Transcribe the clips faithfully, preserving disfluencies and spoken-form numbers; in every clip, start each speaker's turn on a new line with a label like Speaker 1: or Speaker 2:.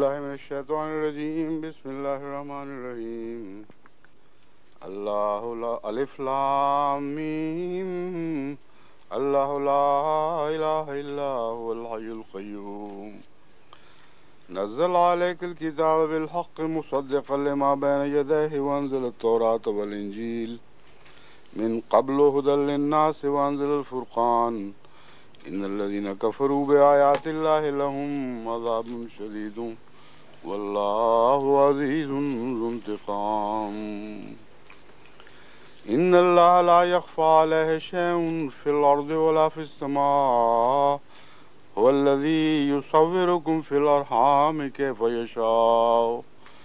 Speaker 1: بالله من الشيطان الرجيم بسم الله الرحمن الرحيم الله لا ألف لام ميم الله لا إله إلا هو الحي القيوم نزل عليك الكتاب بالحق مصدقا لما بين يديه وأنزل التوراة والإنجيل من قبل هدى للناس وأنزل الفرقان إن الذين كفروا بآيات الله لهم عذاب شديد والله عزيز ذو انتقام إن الله لا يخفى عليه شيء في الأرض ولا في السماء هو الذي يصوركم في الأرحام كيف يشاء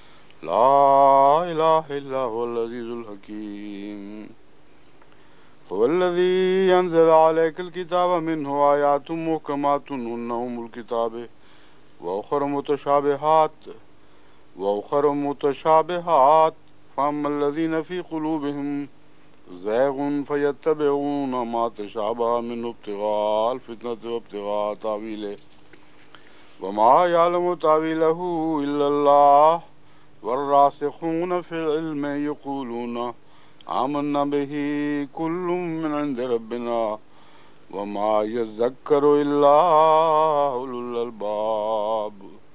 Speaker 1: لا إله إلا هو العزيز الحكيم هو الذي ينزل عليك الكتاب منه آيات محكمات هن أم الكتاب وأخر متشابهات وأخر متشابهات فأما الذين في قلوبهم زيغ فيتبعون ما تشابه منه ابتغاء الفتنة وابتغاء تأويله وما يعلم تأويله إلا الله والراسخون في العلم يقولون آمنا به كل من عند ربنا وما يذكر إلا أولو الألباب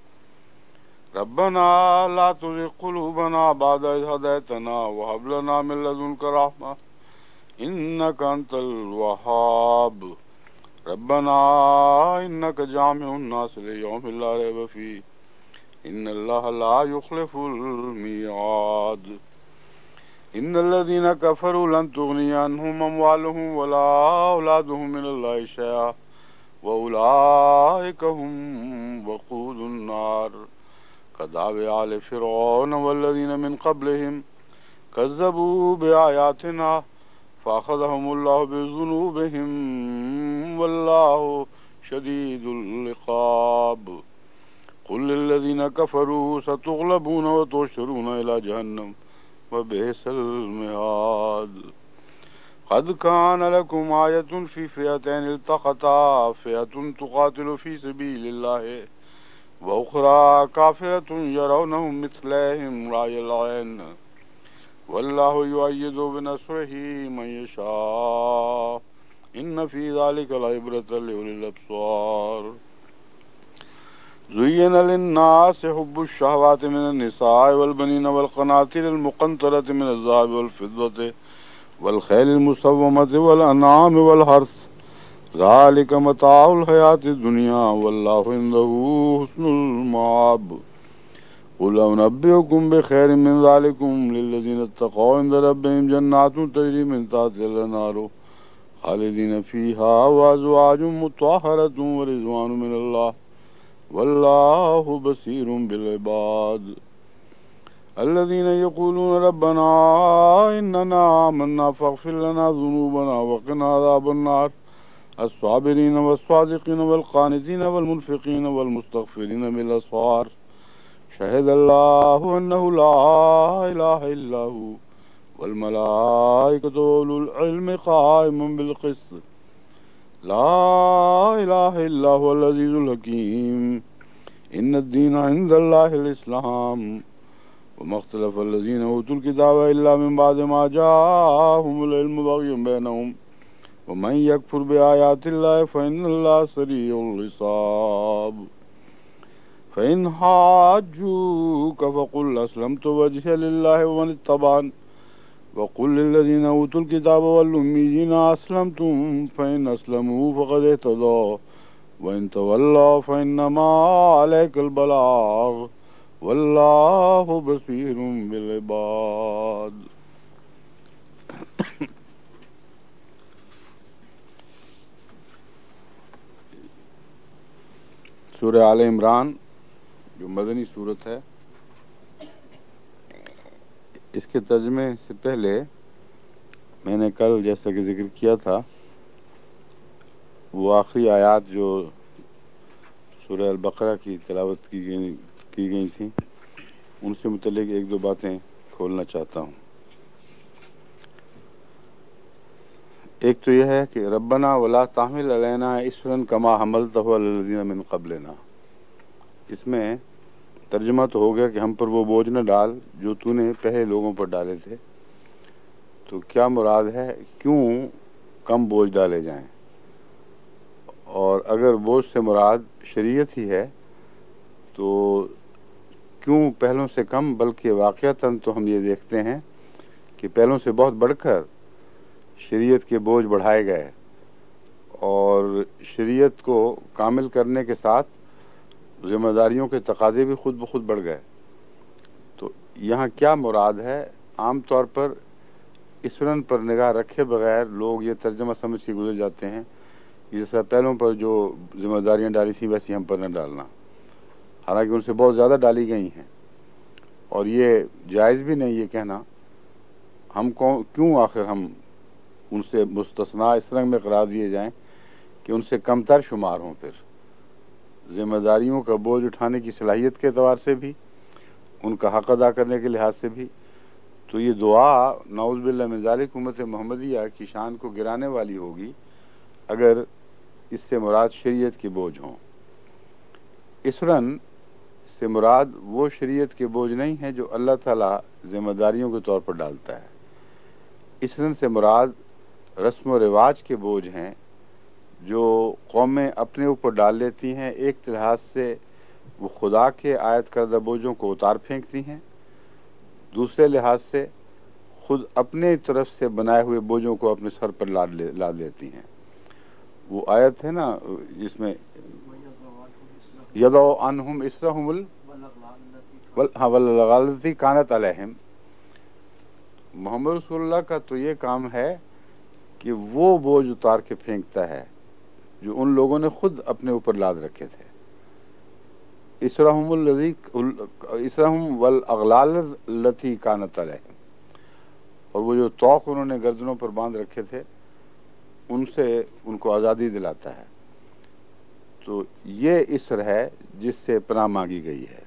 Speaker 1: ربنا لا تزغ قلوبنا بعد إذ هديتنا وهب لنا من لدنك رحمة إنك أنت الوهاب ربنا إنك جامع الناس ليوم لا ريب فيه إن الله لا يخلف الميعاد إن الذين كفروا لن تغني عنهم أموالهم ولا أولادهم من الله شيئا وأولئك هم وقود النار كدأب آل فرعون والذين من قبلهم كذبوا بآياتنا فأخذهم الله بذنوبهم والله شديد العقاب قل للذين كفروا ستغلبون وتحشرون إلى جهنم وبئس المهاد قد كان لكم آية في فئتين التقتا فئة تقاتل في سبيل الله وأخرى كافرة يرونهم مثلهم رأي العين والله يؤيد بنصره من يشاء إن في ذلك لعبرة لأولي الأبصار زين للناس حب الشهوات من النساء والبنين والقناطير المقنطرة من الذهب والفضة والخيل المسومة والأنعام والحرث ذلك متاع الحياة الدنيا والله عنده حسن المآب قل أنبئكم بخير من ذلكم للذين اتقوا عند ربهم جنات تجري من تحتها الأنهار خالدين فيها وأزواج مطهرة ورضوان من الله والله بصير بالعباد الذين يقولون ربنا إننا آمنا فاغفر لنا ذنوبنا وقنا عذاب النار الصابرين والصادقين والقانتين والمنفقين والمستغفرين بالأسحار شهد الله أنه لا إله إلا هو والملائكة وأولو العلم قائما بالقسط لا إله إلا هو العزيز الحكيم إن الدين عند الله الإسلام وما اختلف الذين أوتوا الكتاب إلا من بعد ما جاءهم العلم بغيا بينهم ومن يكفر بآيات الله فإن الله سريع الحساب فإن حاجوك فقل أسلمت وجهي لله ومن اتبعني وقل للذين أوتوا الكتاب والأميين أسلمتم فإن أسلموا فقد اهتدوا وإن تولوا فإنما عليك البلاغ والله بصير بالعباد سورہ آل عمران جو مدنی صورت ہے، اس کے ترجمے سے پہلے میں نے کل جیسا کہ ذکر کیا تھا وہ آخری آیات جو سورہ البقرہ کی تلاوت کی گئی کی گئی تھیں ان سے متعلق ایک دو باتیں کھولنا چاہتا ہوں۔ ایک تو یہ ہے کہ ربنا ولا تحمل علینا اسرا کما حملتہ علی الذین من قبلنا، اس میں ترجمہ تو ہو گیا کہ ہم پر وہ بوجھ نہ ڈال جو تو نے پہلے لوگوں پر ڈالے تھے. تو کیا مراد ہے, کیوں کم بوجھ ڈالے جائیں؟ اور اگر بوجھ سے مراد شریعت ہی ہے تو کیوں پہلوں سے کم؟ بلکہ واقعتاً تو ہم یہ دیکھتے ہیں کہ پہلوں سے بہت بڑھ کر شریعت کے بوجھ بڑھائے گئے اور شریعت کو کامل کرنے کے ساتھ ذمہ داریوں کے تقاضے بھی خود بخود بڑھ گئے. تو یہاں کیا مراد ہے؟ عام طور پر اسرن پر نگاہ رکھے بغیر لوگ یہ ترجمہ سمجھ کے گزر جاتے ہیں جیسا پہلوں پر جو ذمہ داریاں ڈالی تھیں ویسی ہم پر نہ ڈالنا، حالانکہ ان سے بہت زیادہ ڈالی گئی ہیں. اور یہ جائز بھی نہیں یہ کہنا. ہم کو کیوں آخر ہم ان سے مستثنا اس رنگ میں قرار دیے جائیں کہ ان سے کم تر شمار ہوں؟ پھر ذمہ داریوں کا بوجھ اٹھانے کی صلاحیت کے اعتبار سے بھی، ان کا حق ادا کرنے کے لحاظ سے بھی. تو یہ دعا نعوذ باللہ من ذالک امت محمدیہ کی شان کو گرانے والی ہوگی اگر اس سے مراد شریعت کے بوجھ ہوں. اسرن سے مراد وہ شریعت کے بوجھ نہیں ہے جو اللہ تعالیٰ ذمہ داریوں کے طور پر ڈالتا ہے. اسرن سے مراد رسم و رواج کے بوجھ ہیں جو قومیں اپنے اوپر ڈال لیتی ہیں. ایک لحاظ سے وہ خدا کے عائد کردہ بوجھوں کو اتار پھینکتی ہیں، دوسرے لحاظ سے خود اپنے طرف سے بنائے ہوئے بوجھوں کو اپنے سر پر لاد لے لاد لیتی ہیں. وہ آیت ہے نا جس میں یضع عنہم اسرہم ال ہاں والاغلال التی کانت علیہم. محمد رسول اللہ کا تو یہ کام ہے کہ وہ بوجھ اتار کے پھینکتا ہے جو ان لوگوں نے خود اپنے اوپر لاد رکھے تھے. اسرہم الذی اسرہم والاغلال التی کانت علیہم، اور وہ جو طوق انہوں نے گردنوں پر باندھ رکھے تھے ان سے ان کو آزادی دلاتا ہے. تو یہ اسر ہے جس سے پناہ مانگی گئی ہے.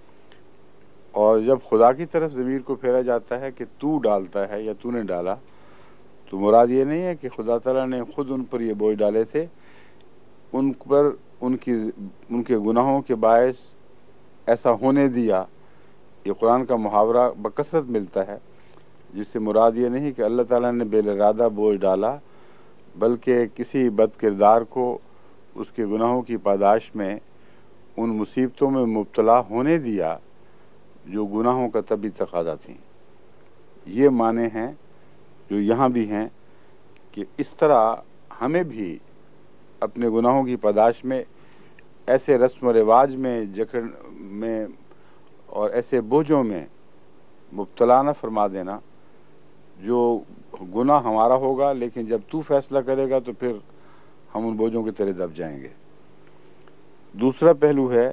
Speaker 1: اور جب خدا کی طرف ضمیر کو پھیرا جاتا ہے کہ تو ڈالتا ہے یا تو نے ڈالا، تو مراد یہ نہیں ہے کہ خدا تعالیٰ نے خود ان پر یہ بوجھ ڈالے تھے. ان پر ان کی ان کے گناہوں کے باعث ایسا ہونے دیا. یہ قرآن کا محاورہ بکثرت ملتا ہے جس سے مراد یہ نہیں کہ اللہ تعالیٰ نے بے ارادہ بوجھ ڈالا، بلکہ کسی بد کردار کو اس کے گناہوں کی پاداش میں ان مصیبتوں میں مبتلا ہونے دیا جو گناہوں کا طبی تقاضا تھیں. یہ معنی ہیں جو یہاں بھی ہیں کہ اس طرح ہمیں بھی اپنے گناہوں کی پاداش میں ایسے رسم و رواج میں جکڑ میں اور ایسے بوجھوں میں مبتلا نہ فرما دینا جو گناہ ہمارا ہوگا، لیکن جب تو فیصلہ کرے گا تو پھر ہم ان بوجھوں کے تلے دب جائیں گے. دوسرا پہلو ہے،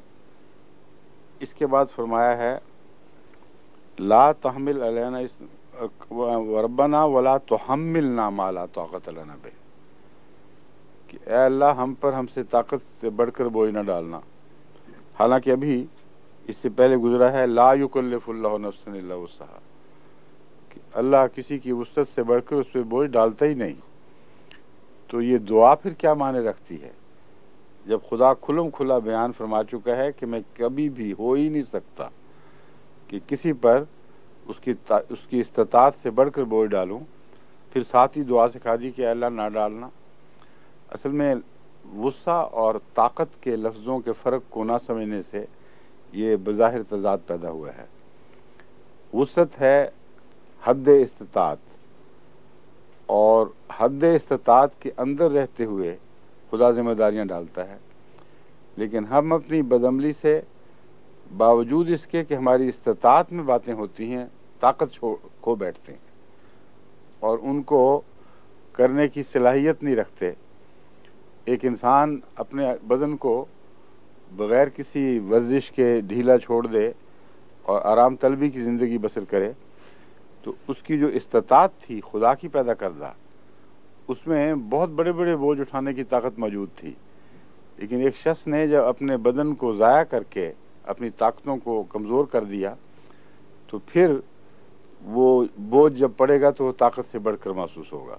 Speaker 1: اس کے بعد فرمایا ہے لا تحمل علینا ربنا ولا تحملنا ما لا طاقت لنا بہ، کہ اے اللہ ہم پر ہم سے طاقت سے بڑھ کر بوجھ نہ ڈالنا. حالانکہ ابھی اس سے پہلے گزرا ہے لا یکلف اللہ نفسا الا وسعہا، کہ اللہ کسی کی وسعت سے بڑھ کر اس پہ بوجھ ڈالتا ہی نہیں. تو یہ دعا پھر کیا معنی رکھتی ہے جب خدا کھلم کھلا بیان فرما چکا ہے کہ میں کبھی بھی ہو ہی نہیں سکتا کہ کسی پر اس کی اس کی استطاعت سے بڑھ کر بوجھ ڈالوں. پھر ساتھ ہی دعا سکھا دی کہ اللہ نہ ڈالنا. اصل میں وسع اور طاقت کے لفظوں کے فرق کو نہ سمجھنے سے یہ بظاہر تضاد پیدا ہوا ہے. وسعت ہے حد استطاعت، اور حد استطاعت کے اندر رہتے ہوئے خدا ذمہ داریاں ڈالتا ہے. لیکن ہم اپنی بدعملی سے باوجود اس کے کہ ہماری استطاعت میں باتیں ہوتی ہیں طاقت کھو بیٹھتے ہیں اور ان کو کرنے کی صلاحیت نہیں رکھتے. ایک انسان اپنے بدن کو بغیر کسی ورزش کے ڈھیلا چھوڑ دے اور آرام طلبی کی زندگی بسر کرے تو اس کی جو استطاعت تھی خدا کی پیدا کردہ، اس میں بہت بڑے بڑے بوجھ اٹھانے کی طاقت موجود تھی. لیکن ایک شخص نے جب اپنے بدن کو ضائع کر کے اپنی طاقتوں کو کمزور کر دیا تو پھر وہ بوجھ جب پڑے گا تو وہ طاقت سے بڑھ کر محسوس ہوگا.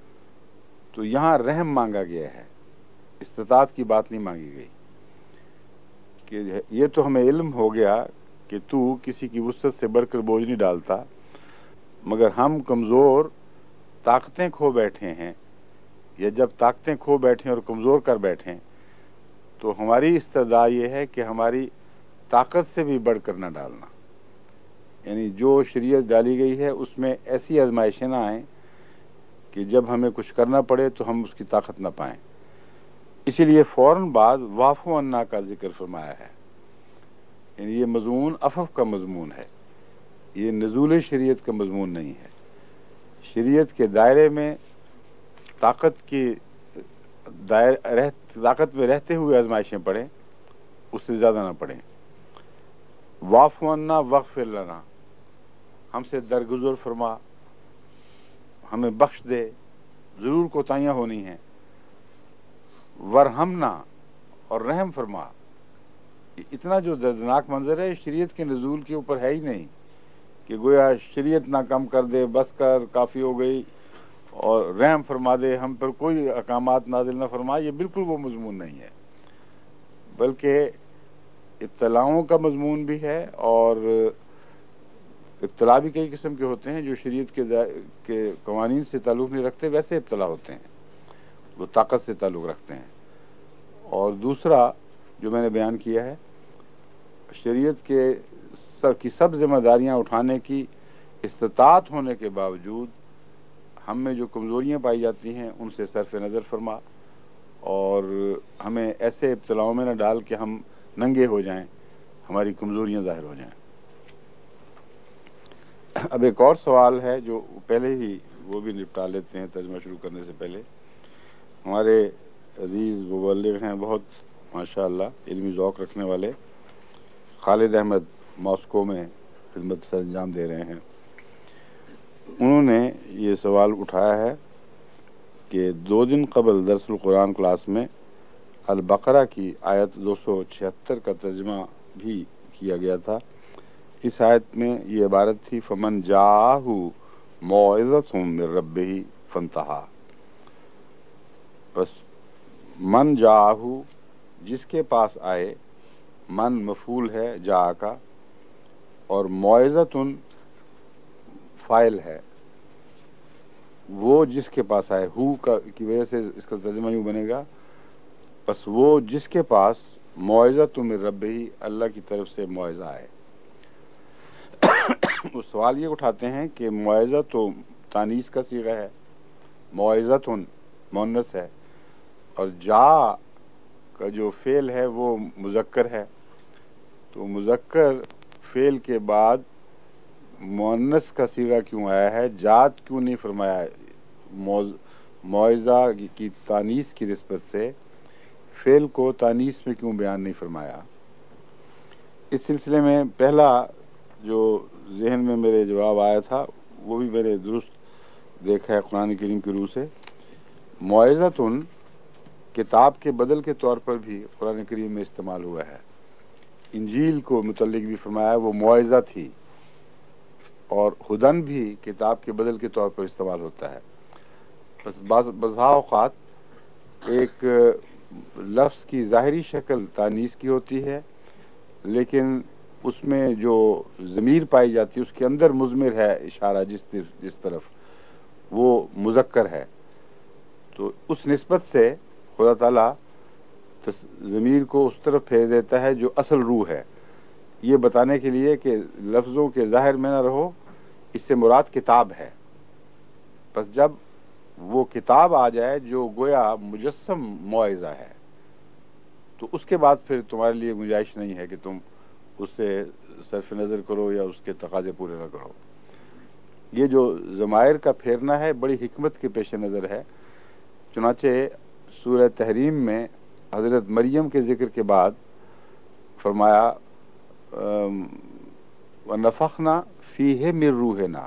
Speaker 1: تو یہاں رحم مانگا گیا ہے، استطاعت کی بات نہیں مانگی گئی. کہ یہ تو ہمیں علم ہو گیا کہ تو کسی کی وسعت سے بڑھ کر بوجھ نہیں ڈالتا، مگر ہم کمزور طاقتیں کھو بیٹھے ہیں، یا جب طاقتیں کھو بیٹھیں اور کمزور کر بیٹھیں تو ہماری استدعا یہ ہے کہ ہماری طاقت سے بھی بڑھ کر نہ ڈالنا، یعنی جو شریعت ڈالی گئی ہے اس میں ایسی آزمائشیں نہ آئیں کہ جب ہمیں کچھ کرنا پڑے تو ہم اس کی طاقت نہ پائیں۔ اسی لیے فوراً بعد واعفو عنا کا ذکر فرمایا ہے، یعنی یہ مضمون عفو کا مضمون ہے، یہ نزول شریعت کا مضمون نہیں ہے۔ شریعت کے دائرے میں طاقت کی دائر رہ طاقت میں رہتے ہوئے آزمائشیں پڑھیں، اس سے زیادہ نہ پڑھیں۔ واعف عنا واغفر لنا، ہم سے درگزر فرما، ہمیں بخش دے، ضرور کوتاہیاں ہونی ہیں۔ ورحمنا، اور رحم فرما۔ اتنا جو دردناک منظر ہے شریعت کے نزول کے اوپر ہے ہی نہیں کہ گویا شریعت نہ کم کر دے، بس کر، کافی ہو گئی، اور رحم فرما دے، ہم پر کوئی احکامات نازل نہ فرما۔ یہ بالکل وہ مضمون نہیں ہے، بلکہ ابتلاؤں کا مضمون بھی ہے، اور ابتلا بھی کئی قسم کے ہوتے ہیں جو شریعت کے کے قوانین سے تعلق نہیں رکھتے، ویسے ابتلا ہوتے ہیں، وہ طاقت سے تعلق رکھتے ہیں۔ اور دوسرا جو میں نے بیان کیا ہے، شریعت کے سب کی سب ذمہ داریاں اٹھانے کی استطاعت ہونے کے باوجود ہم میں جو کمزوریاں پائی جاتی ہیں ان سے صرف نظر فرما، اور ہمیں ایسے ابتلاؤں میں نہ ڈال کہ ہم ننگے ہو جائیں، ہماری کمزوریاں ظاہر ہو جائیں۔ اب ایک اور سوال ہے جو پہلے ہی وہ بھی نپٹا لیتے ہیں ترجمہ شروع کرنے سے پہلے۔ ہمارے عزیز مبلغ ہیں، بہت ماشاءاللہ علمی ذوق رکھنے والے، خالد احمد ماسکو میں خدمت سر انجام دے رہے ہیں۔ انہوں نے یہ سوال اٹھایا ہے کہ دو دن قبل درس القرآن کلاس میں البقرہ کی آیت دو سو چھہتر کا ترجمہ بھی کیا گیا تھا۔ اس آیت میں یہ عبارت تھی فمن جاءہ موعظۃ من ربہ فانتہا، بس من جاءہ جس کے پاس آئے، من مفعول ہے جاء کا، اور موعظۃ فاعل ہے، وہ جس کے پاس آئے، ہو کا کی وجہ سے اس کا ترجمہ یوں بنے گا، بس وہ جس کے پاس موعظۃ من ربہ اللہ کی طرف سے موعظہ آئے۔ وہ سوال یہ اٹھاتے ہیں کہ موعظہ تو تانیث کا صیغہ ہے، موعظۃ مؤنث ہے، اور جا کا جو فعل ہے وہ مذکر ہے، تو مذکر فعل کے بعد مؤنث کا صیغہ کیوں آیا ہے، جات کیوں نہیں فرمایا؟ موعظہ کی تانیث کی نسبت سے فعل کو تانیث میں کیوں بیان نہیں فرمایا؟ اس سلسلے میں پہلا جو ذہن میں میرے جواب آیا تھا وہ بھی میں نے درست دیکھا ہے قرآن کریم کی روح سے۔ موعظۃ کتاب کے بدل کے طور پر بھی قرآن کریم میں استعمال ہوا ہے۔ انجیل کو متعلق بھی فرمایا وہ موعظہ تھی، اور ہدن بھی کتاب کے بدل کے طور پر استعمال ہوتا ہے۔ بس بعض بزا اوقات ایک لفظ کی ظاہری شکل تانیث کی ہوتی ہے، لیکن اس میں جو ضمیر پائی جاتی ہے اس کے اندر مضمر ہے اشارہ جس طرف جس طرف وہ مذکر ہے، تو اس نسبت سے خدا تعالیٰ ضمیر کو اس طرف پھیر دیتا ہے جو اصل روح ہے، یہ بتانے کے لیے کہ لفظوں کے ظاہر میں نہ رہو، اس سے مراد کتاب ہے۔ بس جب وہ کتاب آ جائے جو گویا مجسم موعظہ ہے، تو اس کے بعد پھر تمہارے لیے گنجائش نہیں ہے کہ تم اس سے صرف نظر کرو یا اس کے تقاضے پورے نہ کرو۔ یہ جو ضمائر کا پھیرنا ہے بڑی حکمت کے پیش نظر ہے، چنانچہ سورہ تحریم میں حضرت مریم کے ذکر کے بعد فرمایا وَنَفَخْنَا فِيهِ مِن رُوحِنَا،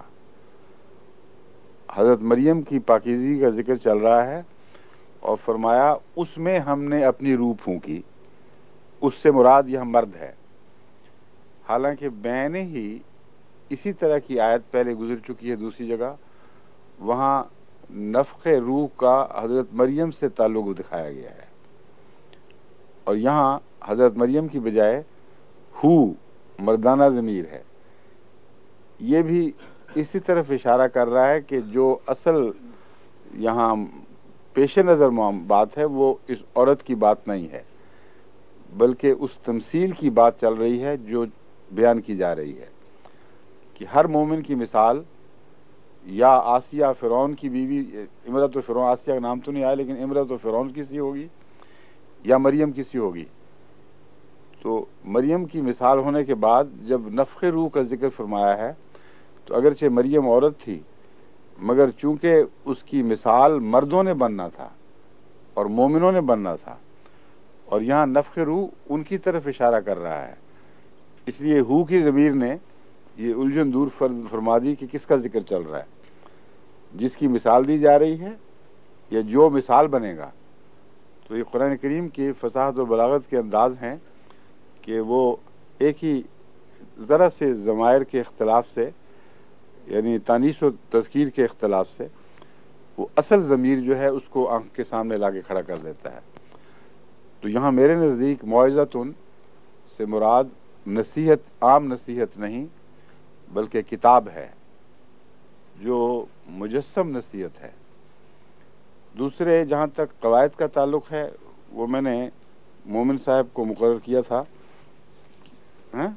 Speaker 1: حضرت مریم کی پاکیزگی کا ذکر چل رہا ہے، اور فرمایا اس میں ہم نے اپنی روح پھونکی، اس سے مراد یہ مرد ہے۔ حالانکہ میں نے ہی اسی طرح کی آیت پہلے گزر چکی ہے دوسری جگہ، وہاں نفخ روح کا حضرت مریم سے تعلق دکھایا گیا ہے، اور یہاں حضرت مریم کی بجائے ہو مردانہ ضمیر ہے، یہ بھی اسی طرف اشارہ کر رہا ہے کہ جو اصل یہاں پیش نظر بات ہے وہ اس عورت کی بات نہیں ہے، بلکہ اس تمثیل کی بات چل رہی ہے جو بیان کی جا رہی ہے کہ ہر مومن کی مثال یا آسیہ فرعون کی بیوی، امرت و فرعون، آسیہ کا نام تو نہیں آیا لیکن امرت و فرعون کسی ہوگی یا مریم کسی ہوگی. تو مریم کی مثال ہونے کے بعد جب نفخ روح کا ذکر فرمایا ہے تو اگرچہ مریم عورت تھی مگر چونکہ اس کی مثال مردوں نے بننا تھا اور مومنوں نے بننا تھا، اور یہاں نفخ روح ان کی طرف اشارہ کر رہا ہے، اس لیے ہو کی ضمیر نے یہ الجھن دور فرما دی کہ کس کا ذکر چل رہا ہے، جس کی مثال دی جا رہی ہے یا جو مثال بنے گا. تو یہ قرآن کریم کی فصاحت و بلاغت کے انداز ہیں کہ وہ ایک ہی ذرا سے ضمائر کے اختلاف سے، یعنی تانیث و تذکیر کے اختلاف سے، وہ اصل ضمیر جو ہے اس کو آنکھ کے سامنے لا کے کھڑا کر دیتا ہے. تو یہاں میرے نزدیک موعظۃن سے مراد نصیحت، عام نصیحت نہیں بلکہ کتاب ہے جو مجسم نصیحت ہے. دوسرے جہاں تک قواعد کا تعلق ہے وہ میں نے مومن صاحب کو مقرر کیا تھا. ہاں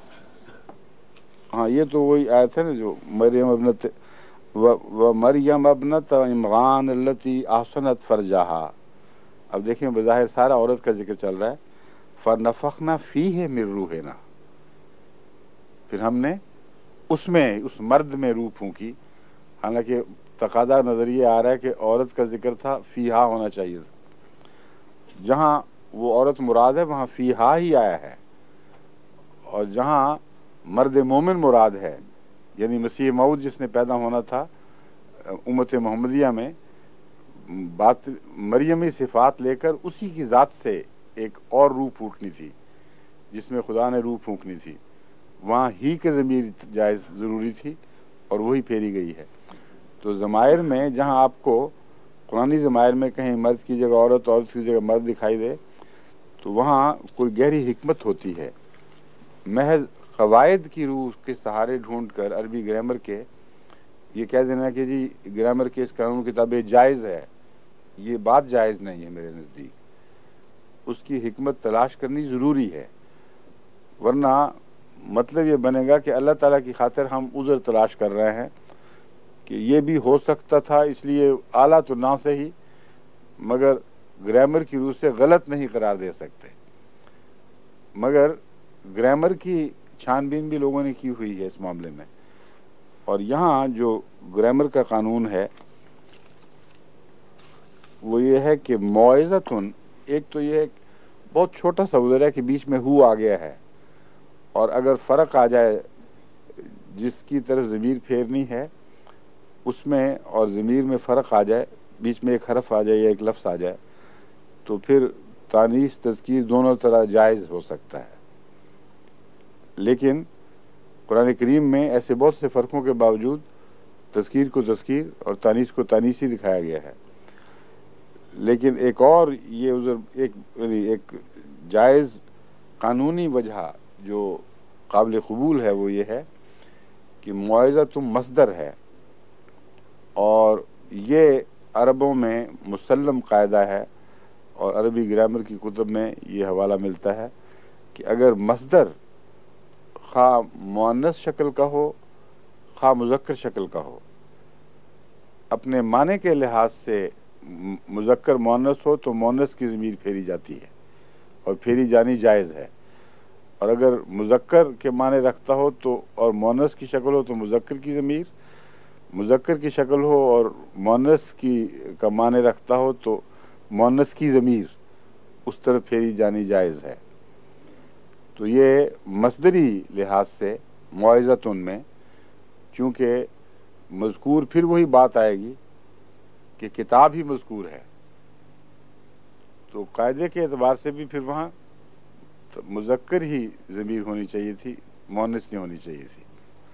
Speaker 1: ہاں یہ تو وہی آیت ہے نا جو مریم ابنت و مریم ابنت عمران التی احسنت فرجہا. اب دیکھیں بظاہر سارا عورت کا ذکر چل رہا ہے. فنفخنا فیہ من روحنا، پھر ہم نے اس میں، اس مرد میں روح پھونکی، حالانکہ تقاضا نظریہ آ رہا ہے کہ عورت کا ذکر تھا فیہا ہونا چاہیے تھا. جہاں وہ عورت مراد ہے وہاں فیہا ہی آیا ہے، اور جہاں مرد مومن مراد ہے یعنی مسیح موعود جس نے پیدا ہونا تھا امت محمدیہ میں، بات مریمی صفات لے کر اسی کی ذات سے ایک اور روح پھونکنی تھی جس میں خدا نے روح پھونکنی تھی، وہاں ہی کے ضمیر جائز ضروری تھی اور وہی پھیری گئی ہے. تو ضمائر میں جہاں آپ کو قرآنی ضمائر میں کہیں مرد کی جگہ عورت، عورت کی جگہ مرد دکھائی دے تو وہاں کوئی گہری حکمت ہوتی ہے. محض قواعد کی روح کے سہارے ڈھونڈ کر عربی گرامر کے یہ کہہ دینا کہ جی گرامر کے اس قانون کتابیں جائز ہے، یہ بات جائز نہیں ہے میرے نزدیک. اس کی حکمت تلاش کرنی ضروری ہے، ورنہ مطلب یہ بنے گا کہ اللہ تعالیٰ کی خاطر ہم عذر تلاش کر رہے ہیں کہ یہ بھی ہو سکتا تھا، اس لیے اعلیٰ تو نہ صحیح مگر گرامر کی روح سے غلط نہیں قرار دے سکتے. مگر گرامر کی چھان بین بھی لوگوں نے کی ہوئی ہے اس معاملے میں. اور یہاں جو گرامر کا قانون ہے وہ یہ ہے کہ موعظتن، ایک تو یہ بہت چھوٹا سا عذر ہے کہ بیچ میں ہو آ گیا ہے، اور اگر فرق آ جائے جس کی طرف ضمیر پھیرنی ہے اس میں اور ضمیر میں فرق آ جائے، بیچ میں ایک حرف آ جائے یا ایک لفظ آ جائے تو پھر تانیث تذکیر دونوں طرح جائز ہو سکتا ہے. لیکن قرآن کریم میں ایسے بہت سے فرقوں کے باوجود تذکیر کو تذکیر اور تانیث کو تانیث ہی دکھایا گیا ہے. لیکن ایک اور یہ عذر، ایک ایک جائز قانونی وجہ جو قابل قبول ہے وہ یہ ہے کہ موعظۃ مصدر ہے، اور یہ عربوں میں مسلم قاعدہ ہے اور عربی گرامر کی کتب میں یہ حوالہ ملتا ہے کہ اگر مصدر خواہ مؤنث شکل کا ہو خواہ مذکر شکل کا ہو، اپنے معنی کے لحاظ سے مذکر مؤنث ہو تو مؤنث کی ضمیر پھیری جاتی ہے اور پھیری جانی جائز ہے، اور اگر مذکر کے معنی رکھتا ہو تو اور مؤنث کی شکل ہو تو مذکر کی ضمیر، مذکر کی شکل ہو اور مؤنث کی کا معنی رکھتا ہو تو مؤنث کی ضمیر اس طرف پھیری جانی جائز ہے. تو یہ مصدری لحاظ سے موعظتن میں چونکہ مذکور پھر وہی بات آئے گی کہ کتاب ہی مذکور ہے، تو قاعدے کے اعتبار سے بھی پھر وہاں مذکر ہی ضمیر ہونی چاہیے تھی، مؤنث نہیں ہونی چاہیے تھی.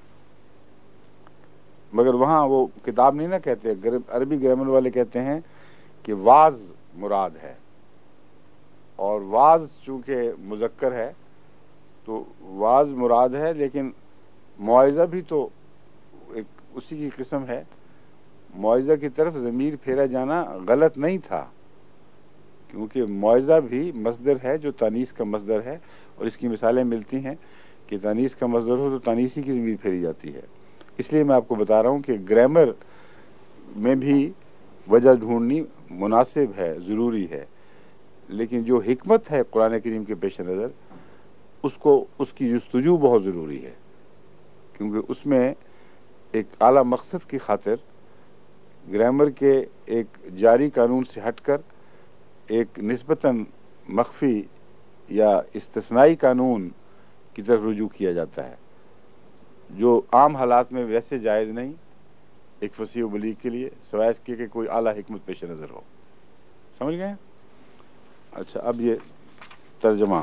Speaker 1: مگر وہاں وہ کتاب نہیں نہ کہتے، عربی گرامر والے کہتے ہیں کہ واز مراد ہے، اور واز چونکہ مذکر ہے تو واز مراد ہے، لیکن معاوضہ بھی تو ایک اسی کی قسم ہے. معاوضہ کی طرف ضمیر پھیرا جانا غلط نہیں تھا، کیونکہ معاوضہ بھی مصدر ہے جو تانیث کا مصدر ہے، اور اس کی مثالیں ملتی ہیں کہ تانیث کا مصدر ہو تو تانیثی کی ضمیر پھیری جاتی ہے. اس لیے میں آپ کو بتا رہا ہوں کہ گرامر میں بھی وجہ ڈھونڈنی مناسب ہے، ضروری ہے، لیکن جو حکمت ہے قرآن کریم کے پیش نظر اس کو اس کی جستجو بہت ضروری ہے، کیونکہ اس میں ایک اعلیٰ مقصد کی خاطر گرامر کے ایک جاری قانون سے ہٹ کر ایک نسبتاً مخفی یا استثنائی قانون کی طرف رجوع کیا جاتا ہے، جو عام حالات میں ویسے جائز نہیں ایک فصیح و بلیغ کے لیے، سوائے اس کے کہ کوئی اعلیٰ حکمت پیش نظر ہو. سمجھ گئے؟ اچھا، اب یہ ترجمہ.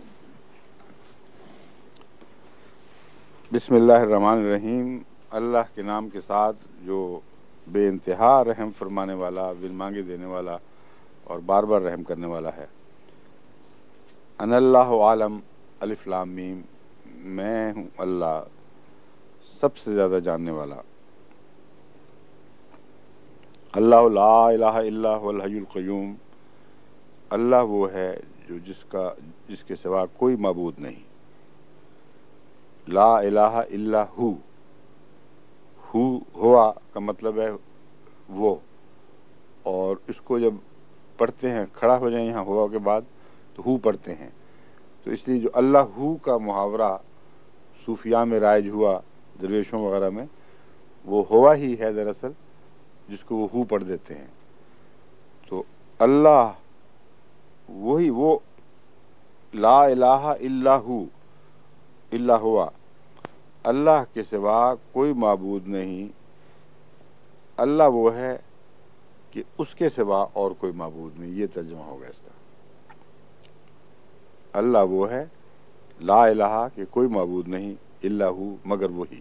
Speaker 1: بسم اللہ الرحمن الرحیم. اللہ کے نام کے ساتھ جو بے انتہا رحم فرمانے والا، بن مانگے دینے والا اور بار بار رحم کرنے والا ہے. ان اللہ عالم الف لام میم، میں ہوں اللہ سب سے زیادہ جاننے والا. اللہ لا الہ الا هو الحی القیوم، اللہ وہ ہے جو جس کا جس کے سوا کوئی معبود نہیں. لا الہ الا ہو، ہو ہوا کا مطلب ہے وہ، اور اس کو جب پڑھتے ہیں کھڑا ہو جائیں یہاں ہوا کے بعد تو ہو پڑھتے ہیں، تو اس لیے جو اللہ ہو کا محاورہ صوفیاء میں رائج ہوا، درویشوں وغیرہ میں، وہ ہوا ہی ہے دراصل، جس کو وہ ہو پڑھ دیتے ہیں. تو اللہ وہی وہ لا الہ الا ہو، الا ہوا، اللہ کے سوا کوئی معبود نہیں. اللہ وہ ہے کہ اس کے سوا اور کوئی معبود نہیں. یہ ترجمہ ہوگا اس کا. اللہ وہ ہے، لا الہ کہ کوئی معبود نہیں، الا ہو مگر وہی.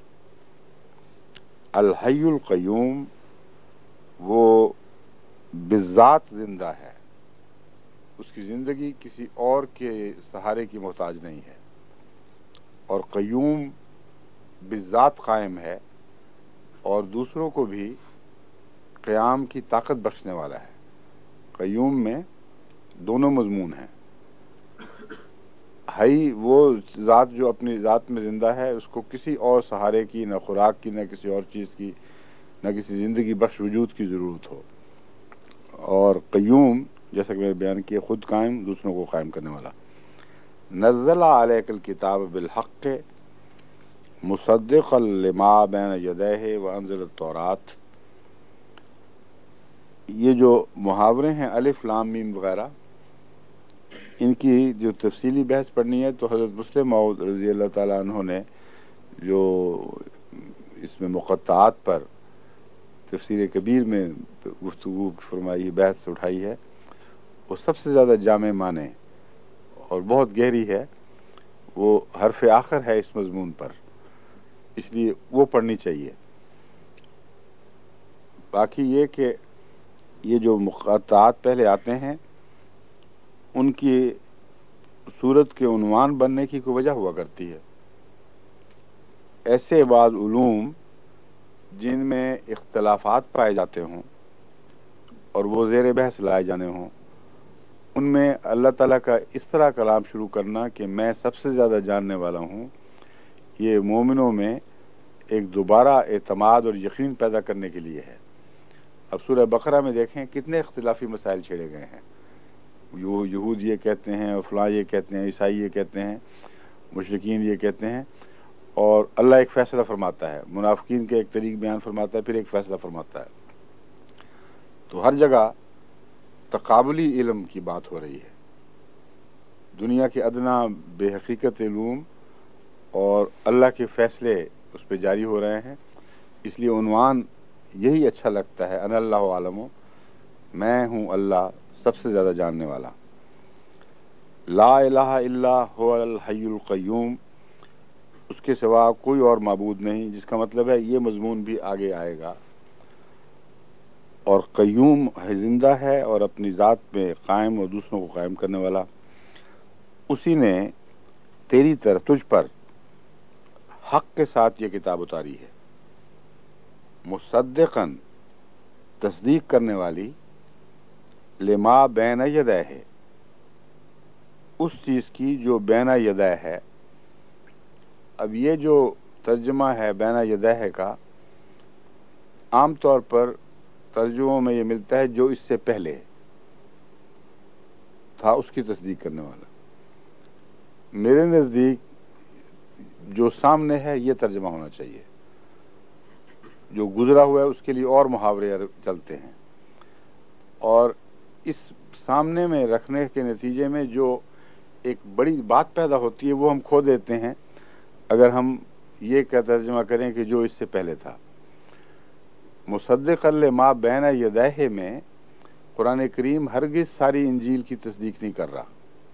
Speaker 1: الحی القیوم، وہ بذات زندہ ہے، اس کی زندگی کسی اور کے سہارے کی محتاج نہیں ہے. اور قیوم بذات قائم ہے اور دوسروں کو بھی قیام کی طاقت بخشنے والا ہے. قیوم میں دونوں مضمون ہیں. ہی وہ ذات جو اپنی ذات میں زندہ ہے، اس کو کسی اور سہارے کی، نہ خوراک کی، نہ کسی اور چیز کی، نہ کسی زندگی بخش وجود کی ضرورت ہو. اور قیوم جیسا کہ میں نے بیان کیا خود قائم، دوسروں کو قائم کرنے والا. نزل علیک الکتاب بالحق مصدقا لما بین یدیہ وانزل التوراۃ. یہ جو محاورے ہیں الف لام میم وغیرہ، ان کی جو تفصیلی بحث پڑھنی ہے تو حضرت مسلم موعود رضی اللہ تعالیٰ عنہ نے جو اس میں مقطعات پر تفسیر کبیر میں گفتگو فرمائی ہے، بحث اٹھائی ہے، وہ سب سے زیادہ جامع معنی اور بہت گہری ہے. وہ حرف آخر ہے اس مضمون پر، اس لیے وہ پڑھنی چاہیے. باقی یہ کہ یہ جو مقطعات پہلے آتے ہیں ان کی صورت کے عنوان بننے کی کوئی وجہ ہوا کرتی ہے. ایسے بعض علوم جن میں اختلافات پائے جاتے ہوں اور وہ زیر بحث لائے جانے ہوں، ان میں اللہ تعالیٰ کا اس طرح کلام شروع کرنا کہ میں سب سے زیادہ جاننے والا ہوں، یہ مومنوں میں ایک دوبارہ اعتماد اور یقین پیدا کرنے کے لیے ہے. اب سورہ بقرہ میں دیکھیں کتنے اختلافی مسائل چھیڑے گئے ہیں. یہود یہ کہتے ہیں، فلاں یہ کہتے ہیں، عیسائی یہ کہتے ہیں، مشرکین یہ کہتے ہیں، اور اللہ ایک فیصلہ فرماتا ہے. منافقین کے ایک طریق بیان فرماتا ہے، پھر ایک فیصلہ فرماتا ہے. تو ہر جگہ تقابلی علم کی بات ہو رہی ہے. دنیا کے ادنا بے حقیقت علوم اور اللہ کے فیصلے اس پہ جاری ہو رہے ہیں. اس لیے عنوان یہی اچھا لگتا ہے، ان اللہ عالم، میں ہوں اللہ سب سے زیادہ جاننے والا. لا الہ الا هو الحی القیوم، اس کے سوا کوئی اور معبود نہیں، جس کا مطلب ہے یہ مضمون بھی آگے آئے گا. اور قیوم ہے، زندہ ہے اور اپنی ذات میں قائم اور دوسروں کو قائم کرنے والا. اسی نے تیری طرف تجھ پر حق کے ساتھ یہ کتاب اتاری ہے، مصدقاً تصدیق کرنے والی، لما بین یدہ ہے اس چیز کی جو بین یدہ ہے۔ اب یہ جو ترجمہ ہے بین یدہ ہے کا، عام طور پر ترجموں میں یہ ملتا ہے جو اس سے پہلے تھا اس کی تصدیق کرنے والا۔ میرے نزدیک جو سامنے ہے یہ ترجمہ ہونا چاہیے، جو گزرا ہوا ہے اس کے لیے اور محاورے چلتے ہیں، اور اس سامنے میں رکھنے کے نتیجے میں جو ایک بڑی بات پیدا ہوتی ہے وہ ہم کھو دیتے ہیں اگر ہم یہ کیا ترجمہ کریں کہ جو اس سے پہلے تھا۔ مصدق لما بین یدیہ میں قرآن کریم ہرگز ساری انجیل کی تصدیق نہیں کر رہا،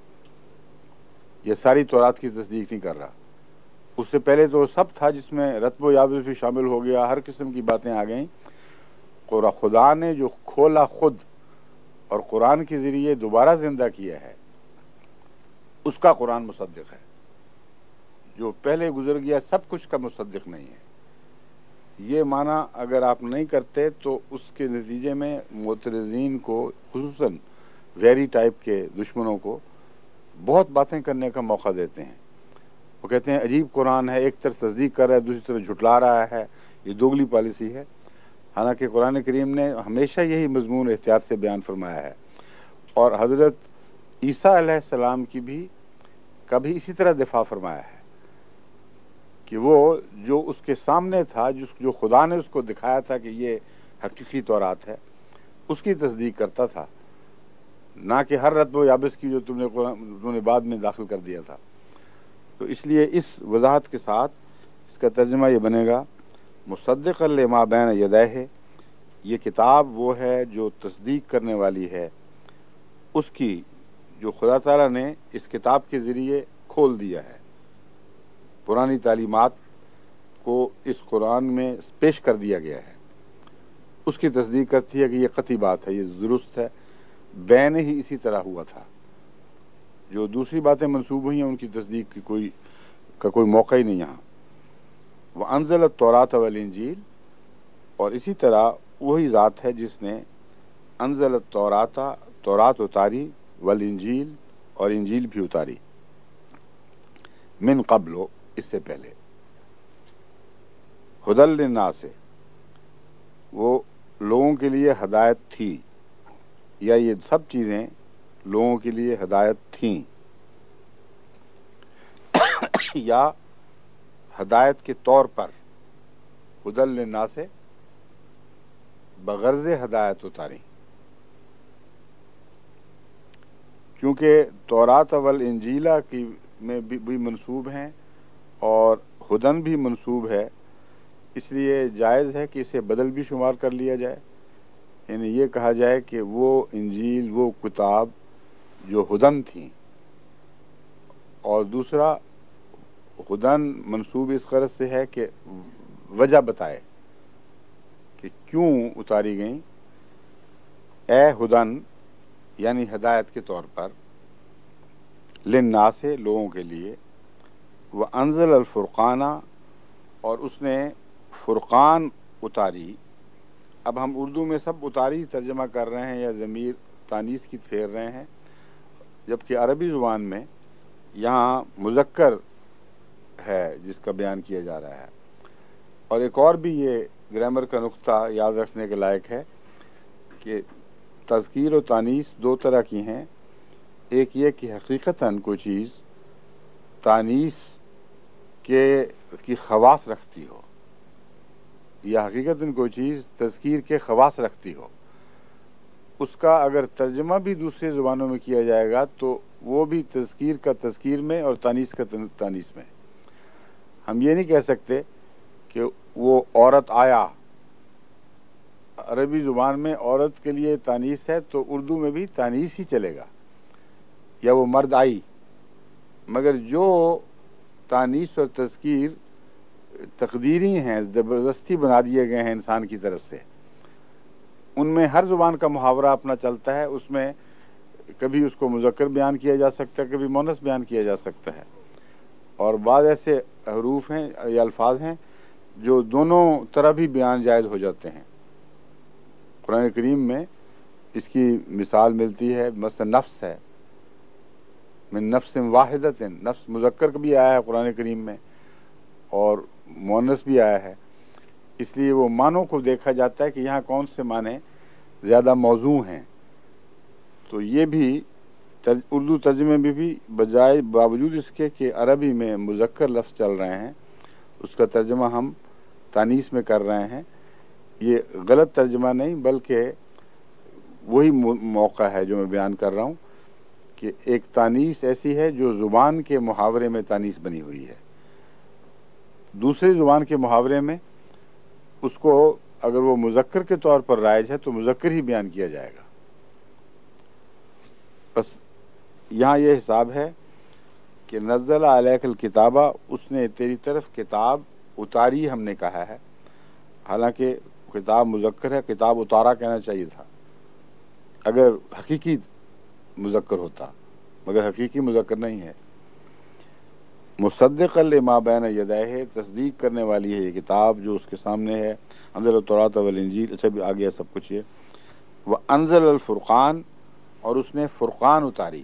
Speaker 1: یہ ساری تورات کی تصدیق نہیں کر رہا۔ اس سے پہلے تو سب تھا جس میں رتب و یابس بھی شامل ہو گیا، ہر قسم کی باتیں آ گئیں۔ خدا نے جو کھولا خود اور قرآن کے ذریعے دوبارہ زندہ کیا ہے اس کا قرآن مصدق ہے، جو پہلے گزر گیا سب کچھ کا مصدق نہیں ہے۔ یہ معنی اگر آپ نہیں کرتے تو اس کے نتیجے میں معترضین کو، خصوصاً ویری ٹائپ کے دشمنوں کو، بہت باتیں کرنے کا موقع دیتے ہیں۔ وہ کہتے ہیں عجیب قرآن ہے، ایک طرف تصدیق کر رہا ہے دوسری طرف جھٹلا رہا ہے، یہ دوگلی پالیسی ہے۔ حالانکہ قرآن کریم نے ہمیشہ یہی مضمون احتیاط سے بیان فرمایا ہے، اور حضرت عیسیٰ علیہ السلام کی بھی کبھی اسی طرح دفاع فرمایا ہے کہ وہ جو اس کے سامنے تھا، جو خدا نے اس کو دکھایا تھا کہ یہ حقیقی تورات ہے، اس کی تصدیق کرتا تھا، نہ کہ ہر رتب و یابس کی جو تم نے تم نے بعد میں داخل کر دیا تھا۔ تو اس لیے اس وضاحت کے ساتھ اس کا ترجمہ یہ بنے گا مصدق لما بین یدیہ، یہ کتاب وہ ہے جو تصدیق کرنے والی ہے اس کی جو خدا تعالیٰ نے اس کتاب کے ذریعے کھول دیا ہے، پرانی تعلیمات کو اس قرآن میں پیش کر دیا گیا ہے، اس کی تصدیق کرتی ہے کہ یہ قطعی بات ہے، یہ درست ہے، بین ہی اسی طرح ہوا تھا۔ جو دوسری باتیں منسوب ہوئی ہیں ان کی تصدیق کی کوئی کا کوئی موقع ہی نہیں یہاں۔ وَأَنزَلَ التَّوْرَاةَ وَالْإِنجِيلَ، اور اسی طرح وہی ذات ہے جس نے انزل التوراۃ، تورات اتاری، والانجیل، اور انجیل بھی اتاری، من قبل، اس سے پہلے، ہدی للناس، وہ لوگوں کے لیے ہدایت تھی، یا یہ سب چیزیں لوگوں کے لیے ہدایت تھیں، یا ہدایت کے طور پر، ہدی للناس بغرض ہدایت اتاری، چونکہ تورات والانجیل کی میں بھی منسوب ہیں اور ہدن بھی منسوب ہے، اس لیے جائز ہے کہ اسے بدل بھی شمار کر لیا جائے، یعنی یہ کہا جائے کہ وہ انجیل، وہ کتاب جو ہدن تھیں، اور دوسرا ہدن منسوب اس غرض سے ہے کہ وجہ بتائے کہ کیوں اتاری گئیں، اے ہدن یعنی ہدایت کے طور پر، للناس لوگوں کے لیے، وانزل الفرقان، اور اس نے فرقان اتاری۔ اب ہم اردو میں سب اتاری ترجمہ کر رہے ہیں یا ضمیر تانیث کی پھیر رہے ہیں، جبکہ عربی زبان میں یہاں مذکر ہے جس کا بیان کیا جا رہا ہے۔ اور ایک اور بھی یہ گرامر کا نقطہ یاد رکھنے کے لائق ہے کہ تذکیر و تانیث دو طرح کی ہیں، ایک یہ کہ حقیقتاً کوئی چیز تانیث کے کی خواص رکھتی ہو، یا حقیقتاً کوئی چیز تذکیر کے خواص رکھتی ہو، اس کا اگر ترجمہ بھی دوسری زبانوں میں کیا جائے گا تو وہ بھی تذکیر کا تذکیر میں اور تانیث کا تانیث میں۔ ہم یہ نہیں کہہ سکتے کہ وہ عورت آیا، عربی زبان میں عورت کے لیے تانیث ہے تو اردو میں بھی تانیث ہی چلے گا، یا وہ مرد آئی، مگر جو تانیث اور تذکیر تقدیری ہیں، زبردستی بنا دیے گئے ہیں انسان کی طرف سے، ان میں ہر زبان کا محاورہ اپنا چلتا ہے، اس میں کبھی اس کو مذکر بیان کیا جا سکتا ہے، کبھی مؤنث بیان کیا جا سکتا ہے، اور بعض ایسے حروف ہیں یا الفاظ ہیں جو دونوں طرح بھی بیان جائز ہو جاتے ہیں۔ قرآن کریم میں اس کی مثال ملتی ہے، مثلا نفس ہے، من نفس واحدۃ، نفس مذکر بھی آیا ہے قرآن کریم میں اور مؤنث بھی آیا ہے، اس لیے وہ معنوں کو دیکھا جاتا ہے کہ یہاں کون سے معنی زیادہ موزوں ہیں۔ تو یہ بھی اردو ترجمے میں بھی بجائے باوجود اس کے کہ عربی میں مذکر لفظ چل رہے ہیں، اس کا ترجمہ ہم تانیث میں کر رہے ہیں۔ یہ غلط ترجمہ نہیں، بلکہ وہی موقع ہے جو میں بیان کر رہا ہوں کہ ایک تانیث ایسی ہے جو زبان کے محاورے میں تانیث بنی ہوئی ہے، دوسری زبان کے محاورے میں اس کو اگر وہ مذکر کے طور پر رائج ہے تو مذکر ہی بیان کیا جائے گا۔ بس یہاں یہ حساب ہے کہ نزل علیک الکتابہ، اس نے تیری طرف کتاب اتاری، ہم نے کہا ہے، حالانکہ کتاب مذکر ہے، کتاب اتارا کہنا چاہیے تھا اگر حقیقی مذکر ہوتا، مگر حقیقی مذکر نہیں ہے۔ مصدقا لما بین یدیہ، تصدیق کرنے والی ہے یہ کتاب جو اس کے سامنے ہے۔ انزل التوراۃ والانجیل، اچھا بھی آگیا سب کچھ یہ۔ وانزل الفرقان، اور اس نے فرقان اتاری۔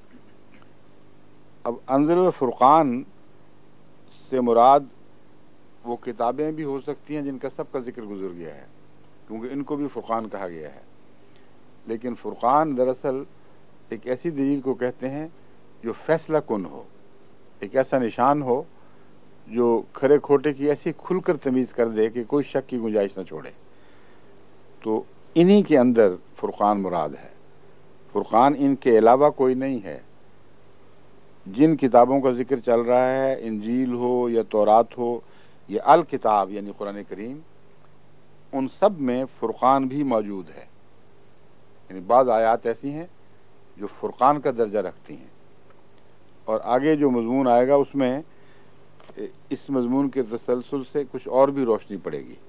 Speaker 1: اب انزل الفرقان سے مراد وہ کتابیں بھی ہو سکتی ہیں جن کا سب کا ذکر گزر گیا ہے، کیونکہ ان کو بھی فرقان کہا گیا ہے، لیکن فرقان دراصل ایک ایسی دلیل کو کہتے ہیں جو فیصلہ کن ہو، ایک ایسا نشان ہو جو کھرے کھوٹے کی ایسی کھل کر تمیز کر دے کہ کوئی شک کی گنجائش نہ چھوڑے۔ تو انہی کے اندر فرقان مراد ہے، فرقان ان کے علاوہ کوئی نہیں ہے۔ جن کتابوں کا ذکر چل رہا ہے، انجیل ہو یا تورات ہو یا الکتاب یعنی قرآن کریم، ان سب میں فرقان بھی موجود ہے۔ یعنی بعض آیات ایسی ہیں جو فرقان کا درجہ رکھتی ہیں، اور آگے جو مضمون آئے گا اس میں اس مضمون کے تسلسل سے کچھ اور بھی روشنی پڑے گی۔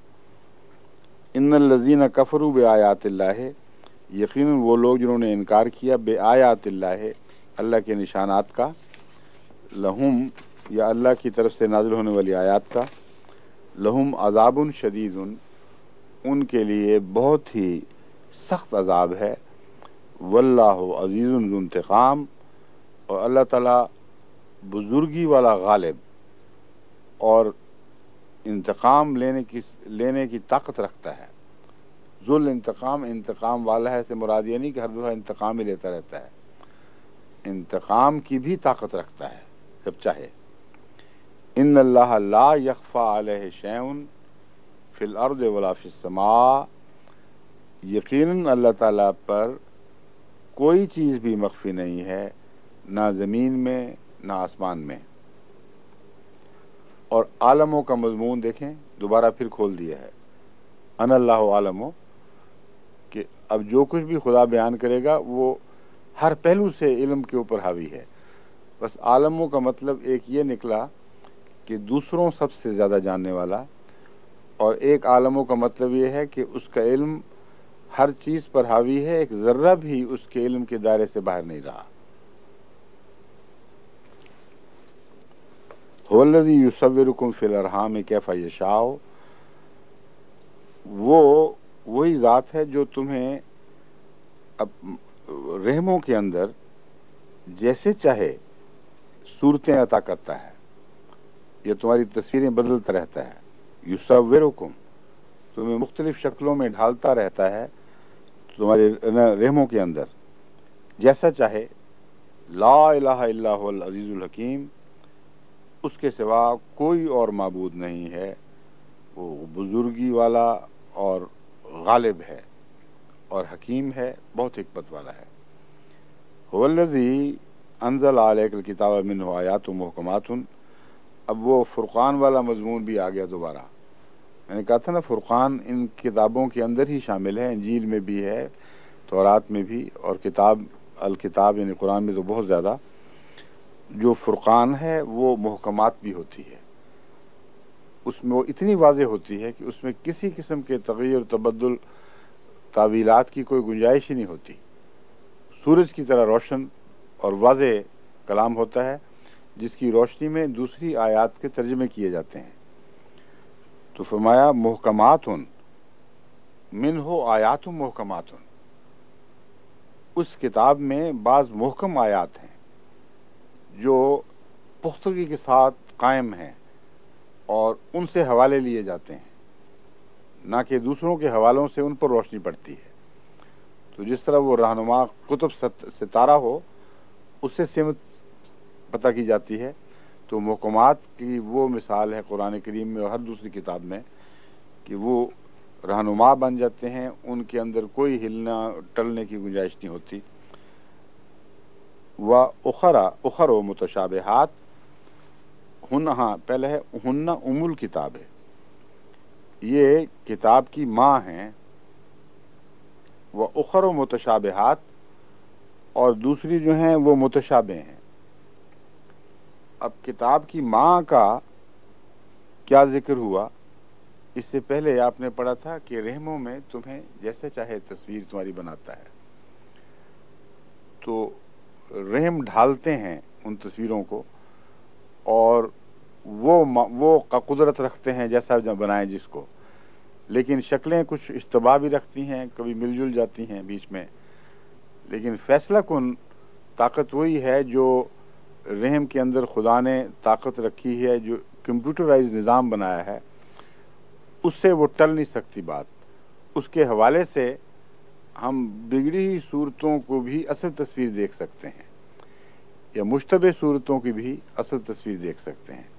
Speaker 1: ان الذین کفروا بآیات اللہ، یقیناً وہ لوگ جنہوں نے انکار کیا بے آیات اللہ، اللہ کے نشانات کا، لہم یا اللہ کی طرف سے نازل ہونے والی آیات کا، لہم عذاب شدید، ان کے لیے بہت ہی سخت عذاب ہے، واللہ عزیز ذو انتقام، اور اللہ تعالیٰ بزرگی والا غالب اور انتقام لینے کی لینے کی طاقت رکھتا ہے۔ ذل انتقام، انتقام والا ہے سے مراد یہ نہیں کہ ہر دفعہ انتقام ہی لیتا رہتا ہے، انتقام کی بھی طاقت رکھتا ہے جب چاہے۔ ان اللہ لا یخفی علیہ شیء فی الارض ولا فی السماء، یقیناً اللہ تعالیٰ پر کوئی چیز بھی مخفی نہیں ہے، نہ زمین میں نہ آسمان میں۔ اور عالموں کا مضمون دیکھیں، دوبارہ پھر کھول دیا ہے، ان اللہ عالم، کہ اب جو کچھ بھی خدا بیان کرے گا وہ ہر پہلو سے علم کے اوپر حاوی ہے۔ بس عالموں کا مطلب ایک یہ نکلا کہ دوسروں سب سے زیادہ جاننے والا، اور ایک عالموں کا مطلب یہ ہے کہ اس کا علم ہر چیز پر حاوی ہے، ایک ذرہ بھی اس کے علم کے دائرے سے باہر نہیں رہا۔ هو الذی یصورکم فی الارحام کیف یشاء، وہ وہی ذات ہے جو تمہیں اب رحموں کے اندر جیسے چاہے صورتیں عطا کرتا ہے، یا تمہاری تصویریں بدلتا رہتا ہے۔ یصورکم، تمہیں مختلف شکلوں میں ڈھالتا رہتا ہے تمہارے رحموں کے اندر جیسا چاہے۔ لا الہ الا هو العزیز الحکیم، اس کے سوا کوئی اور معبود نہیں ہے، وہ بزرگی والا اور غالب ہے اور حکیم ہے، بہت حکمت والا ہے۔ هو الذی انزل علیک الکتاب منہ آیات محکمات، اب وہ فرقان والا مضمون بھی آ گیا دوبارہ۔ میں نے کہا تھا نا فرقان ان کتابوں کے اندر ہی شامل ہے، انجیل میں بھی ہے، تورات میں بھی، اور کتاب الکتاب یعنی قرآن میں تو بہت زیادہ۔ جو فرقان ہے وہ محکمات بھی ہوتی ہے، اس میں وہ اتنی واضح ہوتی ہے کہ اس میں کسی قسم کے تغیر تبدل تعویلات کی کوئی گنجائش ہی نہیں ہوتی، सूरज की तरह रोशन और वाज़ेह कलाम होता है जिसकी रोशनी में दूसरी आयत के तर्जमे किए जाते हैं। तो फरमाया मुहकमातुन मिनहु आयातुन मुहकमातुन, उस किताब में बाज़ मुहकम आयात हैं जो पुख्तगी के साथ कायम हैं और उनसे हवाले लिए जाते हैं, ना कि दूसरों के हवालों से उन पर रोशनी पड़ती है। तो जिस तरह वो रहनुमा कुतुब सितारा हो उससे सिमत पता की जाती है, तो मुहकमात की वो मिसाल है कुरान करीम में और हर दूसरी किताब में कि वो रहनुमा बन जाते हैं, उनके अंदर कोई हिलना टलने की गुंजाइश नहीं होती। व उखरा उखर व मुतशाबिहात हुन, हाँ पहले है हुन्ना उमुल किताब है, ये किताब की माँ हैं। व उखर व मुतशाबिहात, और दूसरी जो हैं वो मुतशाबे हैं। अब किताब की माँ का क्या जिक्र हुआ, इससे पहले आपने पढ़ा था कि रहमों में तुम्हें जैसे चाहे तस्वीर तुम्हारी बनाता है, तो रहम ढालते हैं उन तस्वीरों को और वो वो का कुदरत रखते हैं जैसा बनाए जिसको, लेकिन शक्लें कुछ इश्तबा भी रखती हैं, कभी मिलजुल जाती हैं बीच में। लेकिन फैसला कुन ताकत वही है जो रहम के अंदर खुदा ने ताकत रखी है, जो कंप्यूटराइज निज़ाम बनाया है, उससे वो टल नहीं सकती बात। उसके हवाले से हम बिगड़ी हुई सूरतों को भी असल तस्वीर देख सकते हैं या मुश्तबे सूरतों की भी असल तस्वीर देख सकते हैं।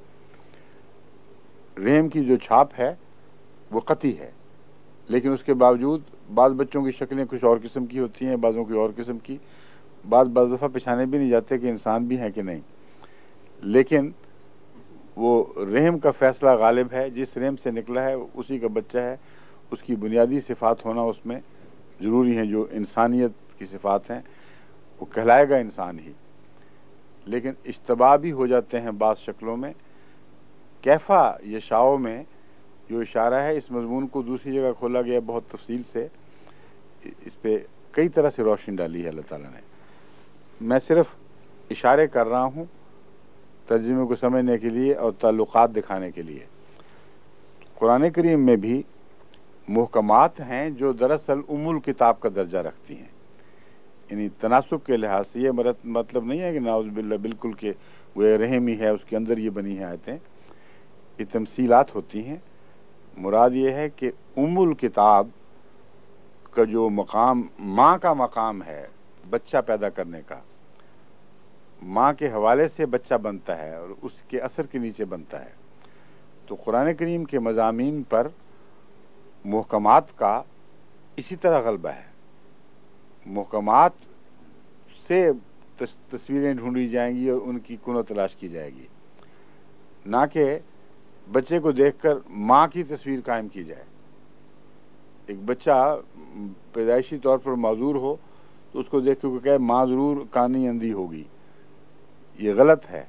Speaker 1: रहम की जो छाप है वो कती है, लेकिन उसके बावजूद बाज़ बच्चों की शक्लें कुछ और किस्म की होती हैं, बाज़ों की और किस्म की, बाज़ बाज़ दफ़ा पहचाने भी नहीं जाते कि इंसान भी हैं कि नहीं। लेकिन वो रहम का फैसला गालिब है, जिस रहम से निकला है उसी का बच्चा है, उसकी बुनियादी सिफ़ात होना उसमें ज़रूरी है, जो इंसानियत की सिफ़ात हैं, वो कहलाएगा इंसान ही। लेकिन इश्तबा भी हो जाते हैं बाज़ शक्लों में। कैफ़ा यशाओ में जो इशारा है, इस मज़मून को दूसरी जगह खोला गया बहुत तफसील से, इस पे कई तरह से रोशनी डाली है अल्लाह ताला ने। मैं सिर्फ इशारे कर रहा हूँ तर्जुमे को समझने के लिए और ताल्लुकात दिखाने के लिए। कुरान करीम में भी मुहकमात हैं जो दरअसल उमुल किताब का दर्जा रखती हैं। यानी तनासुब के लिहाज से ये मतलब नहीं है कि नाउज़ बिल्लाह बिल्कुल के वो रहम ही है, उसके अंदर ये बनी हैं आयतें, ये तमसीलात होती हैं। मुराद ये है कि उमुल किताब का जो मकाम, माँ का मकाम है बच्चा पैदा करने का, माँ के हवाले से बच्चा बनता है और उसके असर के नीचे बनता है। तो कुरान करीम के मज़ामीन पर मुहकमात का इसी तरह गलबा है। मुहकमात से तस्वीरें ढूंढी जाएंगी और उनकी कुनत तलाश की जाएगी, ना कि बच्चे को देखकर माँ की तस्वीर कायम की जाए। एक बच्चा पैदाइशी तौर पर माजूर हो तो उसको देख के कहे माँ ज़रूर कानी अंधी होगी, ये गलत है।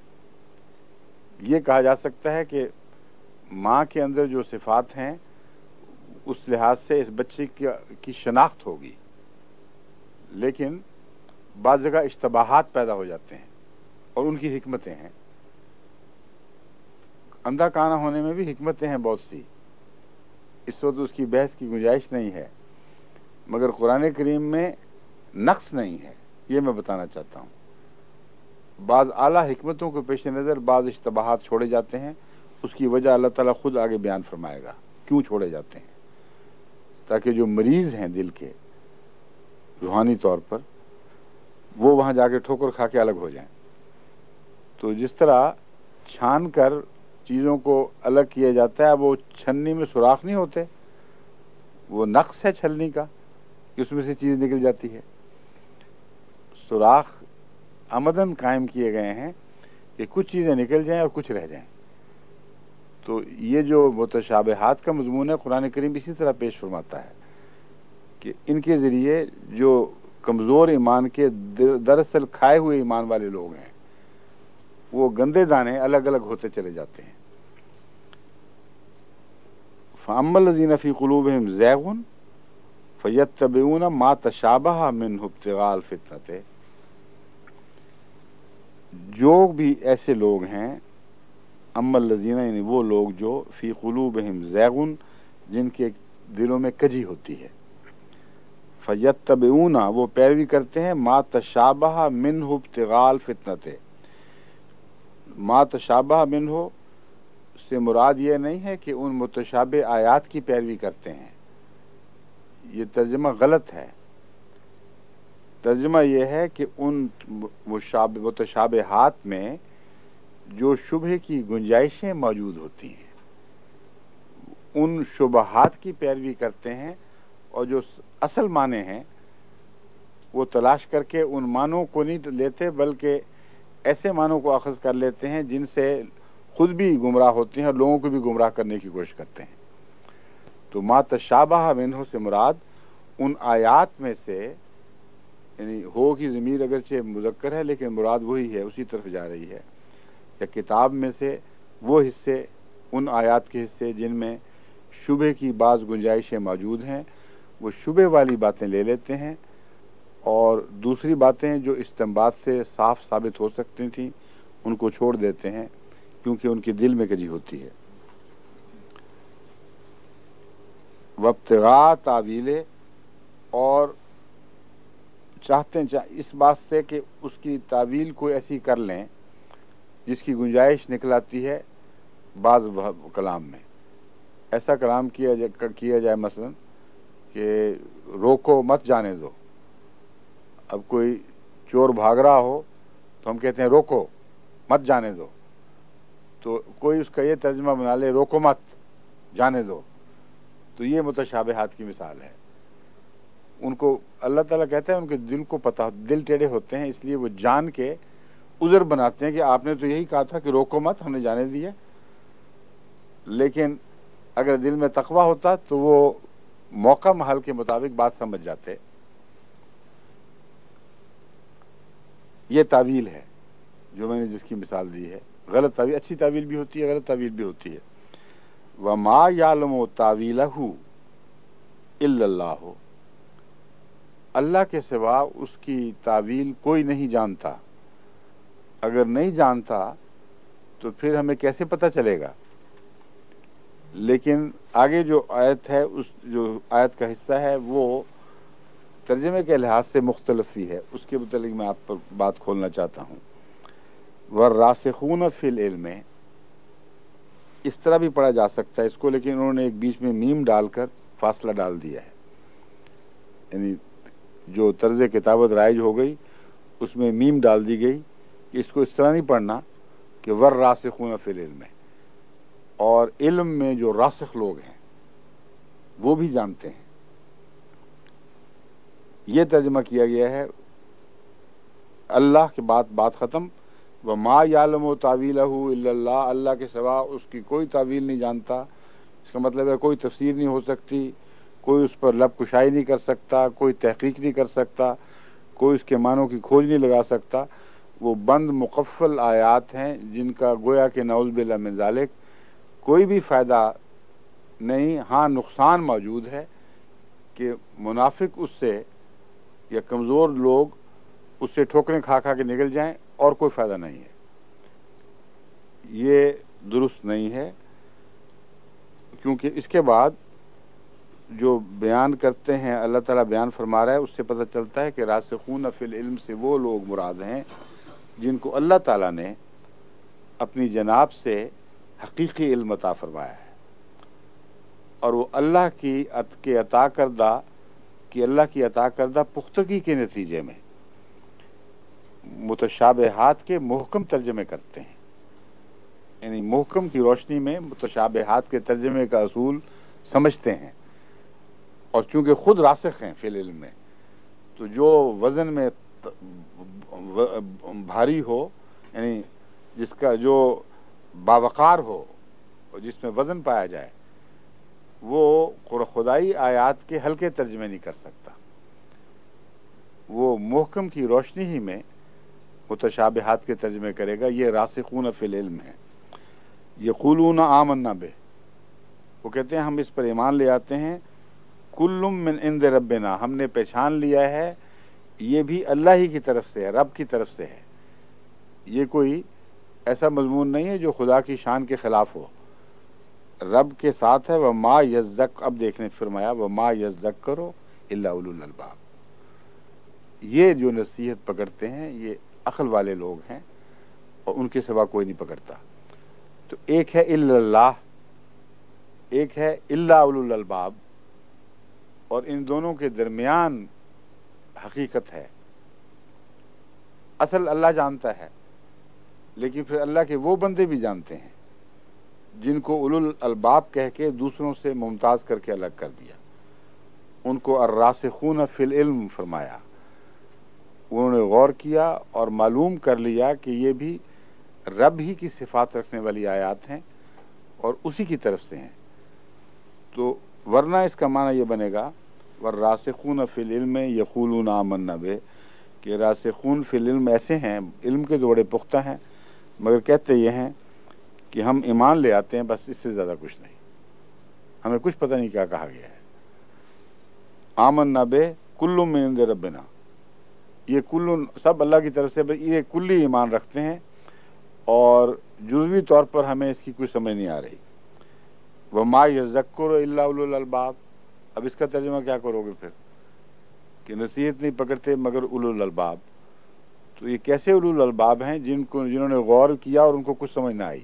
Speaker 1: ये कहा जा सकता है कि माँ के अंदर जो सिफात हैं उस लिहाज से इस बच्चे की, की शनाख्त होगी, लेकिन बाज़ जगह इश्तबाहात पैदा हो जाते हैं और उनकी हिकमतें हैं। अंधा काना होने में भी हिकमतें हैं बहुत सी, इस वक्त उसकी बहस की गुंजाइश नहीं है, मगर कुरान करीम में नक्स नहीं है, ये मैं बताना चाहता हूँ। बाज़ आला हिकमतों के पेश नज़र बाज़ इश्तबाहात छोड़े जाते हैं, उसकी वजह अल्लाह ताला खुद आगे बयान फरमाएगा क्यों छोड़े जाते हैं, ताकि जो मरीज़ हैं दिल के रूहानी तौर पर वो वहाँ जाके ठोकर खा के अलग हो जाएं। तो जिस तरह छान कर चीज़ों को अलग किया जाता है, वो छन्नी में सुराख नहीं होते, वो नक्स है छलनी का कि उसमें से चीज़ निकल जाती है। सुराख आमदन कायम किए गए हैं कि कुछ चीज़ें निकल जाएं और कुछ रह जाएं। तो ये जो मुतशाबिहात का मज़मून है कुरान करीम इसी तरह पेश फरमाता है कि इनके ज़रिए जो कमज़ोर ईमान के दरअसल खाए हुए ईमान वाले लोग हैं वो गंदे दाने अलग अलग होते चले जाते हैं। फ़अम्मल लज़ीना फ़ी क़ुलूबिहिम ज़ैग़ुन فیتبعون ما تشابہ منہ ابتغاء الفتنۃ، جو بھی ایسے لوگ ہیں، اما الذین یعنی وہ لوگ جو فی قلوبہم زیغ، جن کے دلوں میں کجی ہوتی ہے، فیتبعون وہ پیروی کرتے ہیں، ما تشابہ منہ ابتغاء الفتنۃ، ما تشابہ منہ سے مراد یہ نہیں ہے کہ ان متشابہ آیات کی پیروی کرتے ہیں، یہ ترجمہ غلط ہے۔ ترجمہ یہ ہے کہ ان متشابہات میں جو شبہ کی گنجائشیں موجود ہوتی ہیں، ان شبہات کی پیروی کرتے ہیں، اور جو اصل معنی ہیں وہ تلاش کر کے ان معنوں کو نہیں لیتے، بلکہ ایسے معنوں کو اخذ کر لیتے ہیں جن سے خود بھی گمراہ ہوتے ہیں اور لوگوں کو بھی گمراہ کرنے کی کوشش کرتے ہیں۔ تو ما تشابہ منہ سے مراد ان آیات میں سے، یعنی ہو کی ضمیر اگرچہ مذکر ہے لیکن مراد وہی ہے، اسی طرف جا رہی ہے، یا کتاب میں سے وہ حصے، ان آیات کے حصے جن میں شبہ کی بعض گنجائشیں موجود ہیں، وہ شبہ والی باتیں لے لیتے ہیں، اور دوسری باتیں جو استنباط سے صاف ثابت ہو سکتی تھیں ان کو چھوڑ دیتے ہیں، کیونکہ ان کے دل میں کجی ہوتی ہے۔ وابتغاء تعویل، اور چاہتے ہیں اس بات سے کہ اس کی تعویل کوئی ایسی کر لیں جس کی گنجائش نکل آتی ہے بعض کلام میں۔ ایسا کلام کیا جائے کیا جائے مثلا کہ روکو مت جانے دو۔ اب کوئی چور بھاگ رہا ہو تو ہم کہتے ہیں روکو مت جانے دو، تو کوئی اس کا یہ ترجمہ بنا لے روکو مت جانے دو، تو یہ متشابہات کی مثال ہے۔ ان کو اللہ تعالیٰ کہتا ہے ان کے دل کو پتہ، دل ٹیڑھے ہوتے ہیں، اس لیے وہ جان کے عذر بناتے ہیں کہ آپ نے تو یہی کہا تھا کہ روکو مت، ہم نے جانے دیا۔ لیکن اگر دل میں تقویٰ ہوتا تو وہ موقع محل کے مطابق بات سمجھ جاتے۔ یہ تعویل ہے جو میں نے جس کی مثال دی ہے۔ غلط تعویل، اچھی تعویل بھی ہوتی ہے، غلط تعویل بھی ہوتی ہے۔ وَمَا يَعْلَمُ تَعْوِيلَهُ إِلَّا اللَّهُ، اللہ کے سوا اس کی تعویل کوئی نہیں جانتا۔ اگر نہیں جانتا تو پھر ہمیں کیسے پتہ چلے گا؟ لیکن آگے جو آیت ہے، اس جو آیت کا حصہ ہے وہ ترجمے کے لحاظ سے مختلف ہی ہے، اس کے متعلق میں آپ پر بات کھولنا چاہتا ہوں۔ وَالرَّاسِخُونَ فِي الْعِلْمِ، اس طرح بھی پڑھا جا سکتا ہے اس کو، لیکن انہوں نے ایک بیچ میں میم ڈال کر فاصلہ ڈال دیا ہے، یعنی جو طرز کتابت رائج ہو گئی اس میں میم ڈال دی گئی کہ اس کو اس طرح نہیں پڑھنا کہ وَالرَّاسِخُونَ فِي الْعِلْمِ، اور علم میں جو راسخ لوگ ہیں وہ بھی جانتے ہیں۔ یہ ترجمہ کیا گیا ہے اللہ کے بعد بات ختم۔ وَمَا يَعْلَمُ تَعْوِيلَهُ إِلَّا اللَّهُ، اللہ کے سوا اس کی کوئی تعویل نہیں جانتا۔ اس کا مطلب ہے کوئی تفسیر نہیں ہو سکتی، کوئی اس پر لب کشائی نہیں کر سکتا، کوئی تحقیق نہیں کر سکتا، کوئی اس کے معنوں کی کھوج نہیں لگا سکتا۔ وہ بند مقفل آیات ہیں جن کا گویا کہ نعوذ باللہ من ذالک کوئی بھی فائدہ نہیں، ہاں نقصان موجود ہے کہ منافق اس سے یا کمزور لوگ اس سے ٹھوکریں کھا کھا کے نکل جائیں، اور کوئی فائدہ نہیں ہے۔ یہ درست نہیں ہے، کیونکہ اس کے بعد جو بیان کرتے ہیں اللہ تعالیٰ بیان فرما رہا ہے، اس سے پتہ چلتا ہے کہ راسخون فی العلم سے وہ لوگ مراد ہیں جن کو اللہ تعالیٰ نے اپنی جناب سے حقیقی علم عطا فرمایا ہے، اور وہ اللہ کی عط کے عطا کردہ کہ اللہ کی عطا کردہ پختگی کے نتیجے میں متشابہات کے محکم ترجمے کرتے ہیں، یعنی محکم کی روشنی میں متشابہات کے ترجمے کا اصول سمجھتے ہیں، اور چونکہ خود راسخ ہیں فی العلم میں، تو جو وزن میں بھاری ہو، یعنی جس کا جو باوقار ہو اور جس میں وزن پایا جائے، وہ خدائی آیات کے ہلکے ترجمے نہیں کر سکتا۔ وہ محکم کی روشنی ہی میں متشابہات کے ترجمے کرے گا۔ یہ راسخون فی العلم ہے۔ یقولون آمنا بہ، وہ کہتے ہیں ہم اس پر ایمان لے آتے ہیں، کل من عند ربنا، ہم نے پہچان لیا ہے یہ بھی اللہ ہی کی طرف سے ہے، رب کی طرف سے ہے. یہ کوئی ایسا مضمون نہیں ہے جو خدا کی شان کے خلاف ہو، رب کے ساتھ ہے. وما یذک، اب دیکھنے فرمایا وما یذکروا الا اولو الالباب. یہ جو نصیحت پکڑتے ہیں یہ عقل والے لوگ ہیں اور ان کے سوا کوئی نہیں پکڑتا. تو ایک ہے الا اللہ، ایک ہے الا اولو الالباب، اور ان دونوں کے درمیان حقیقت ہے. اصل اللہ جانتا ہے، لیکن پھر اللہ کے وہ بندے بھی جانتے ہیں جن کو اولو الالباب کہہ کے دوسروں سے ممتاز کر کے الگ کر دیا. ان کو الراسخون فی العلم فرمایا. انہوں نے غور کیا اور معلوم کر لیا کہ یہ بھی رب ہی کی صفات رکھنے والی آیات ہیں اور اسی کی طرف سے ہیں. تو ورنہ اس کا معنی یہ بنے گا والراسخون فی العلم یقولون آمنا بہ، کہ راسخون فی العلم ایسے ہیں، علم کے تو بڑے پختہ ہیں، مگر کہتے یہ ہیں کہ ہم ایمان لے آتے ہیں، بس اس سے زیادہ کچھ نہیں، ہمیں کچھ پتہ نہیں کیا کہا گیا ہے. آمنا بہ کل من عند ربنا، یہ کل سب اللہ کی طرف سے، یہ کلی ایمان رکھتے ہیں اور جزوی طور پر ہمیں اس کی کچھ سمجھ نہیں آ رہی. وما یذکر الا اولو الالباب، اب اس کا ترجمہ کیا کرو گے پھر کہ نصیحت نہیں پکڑتے مگر اولو الالباب. تو یہ کیسے اولو الالباب ہیں؟ جن کو جنہوں نے غور کیا اور ان کو کچھ سمجھ نہ آئی.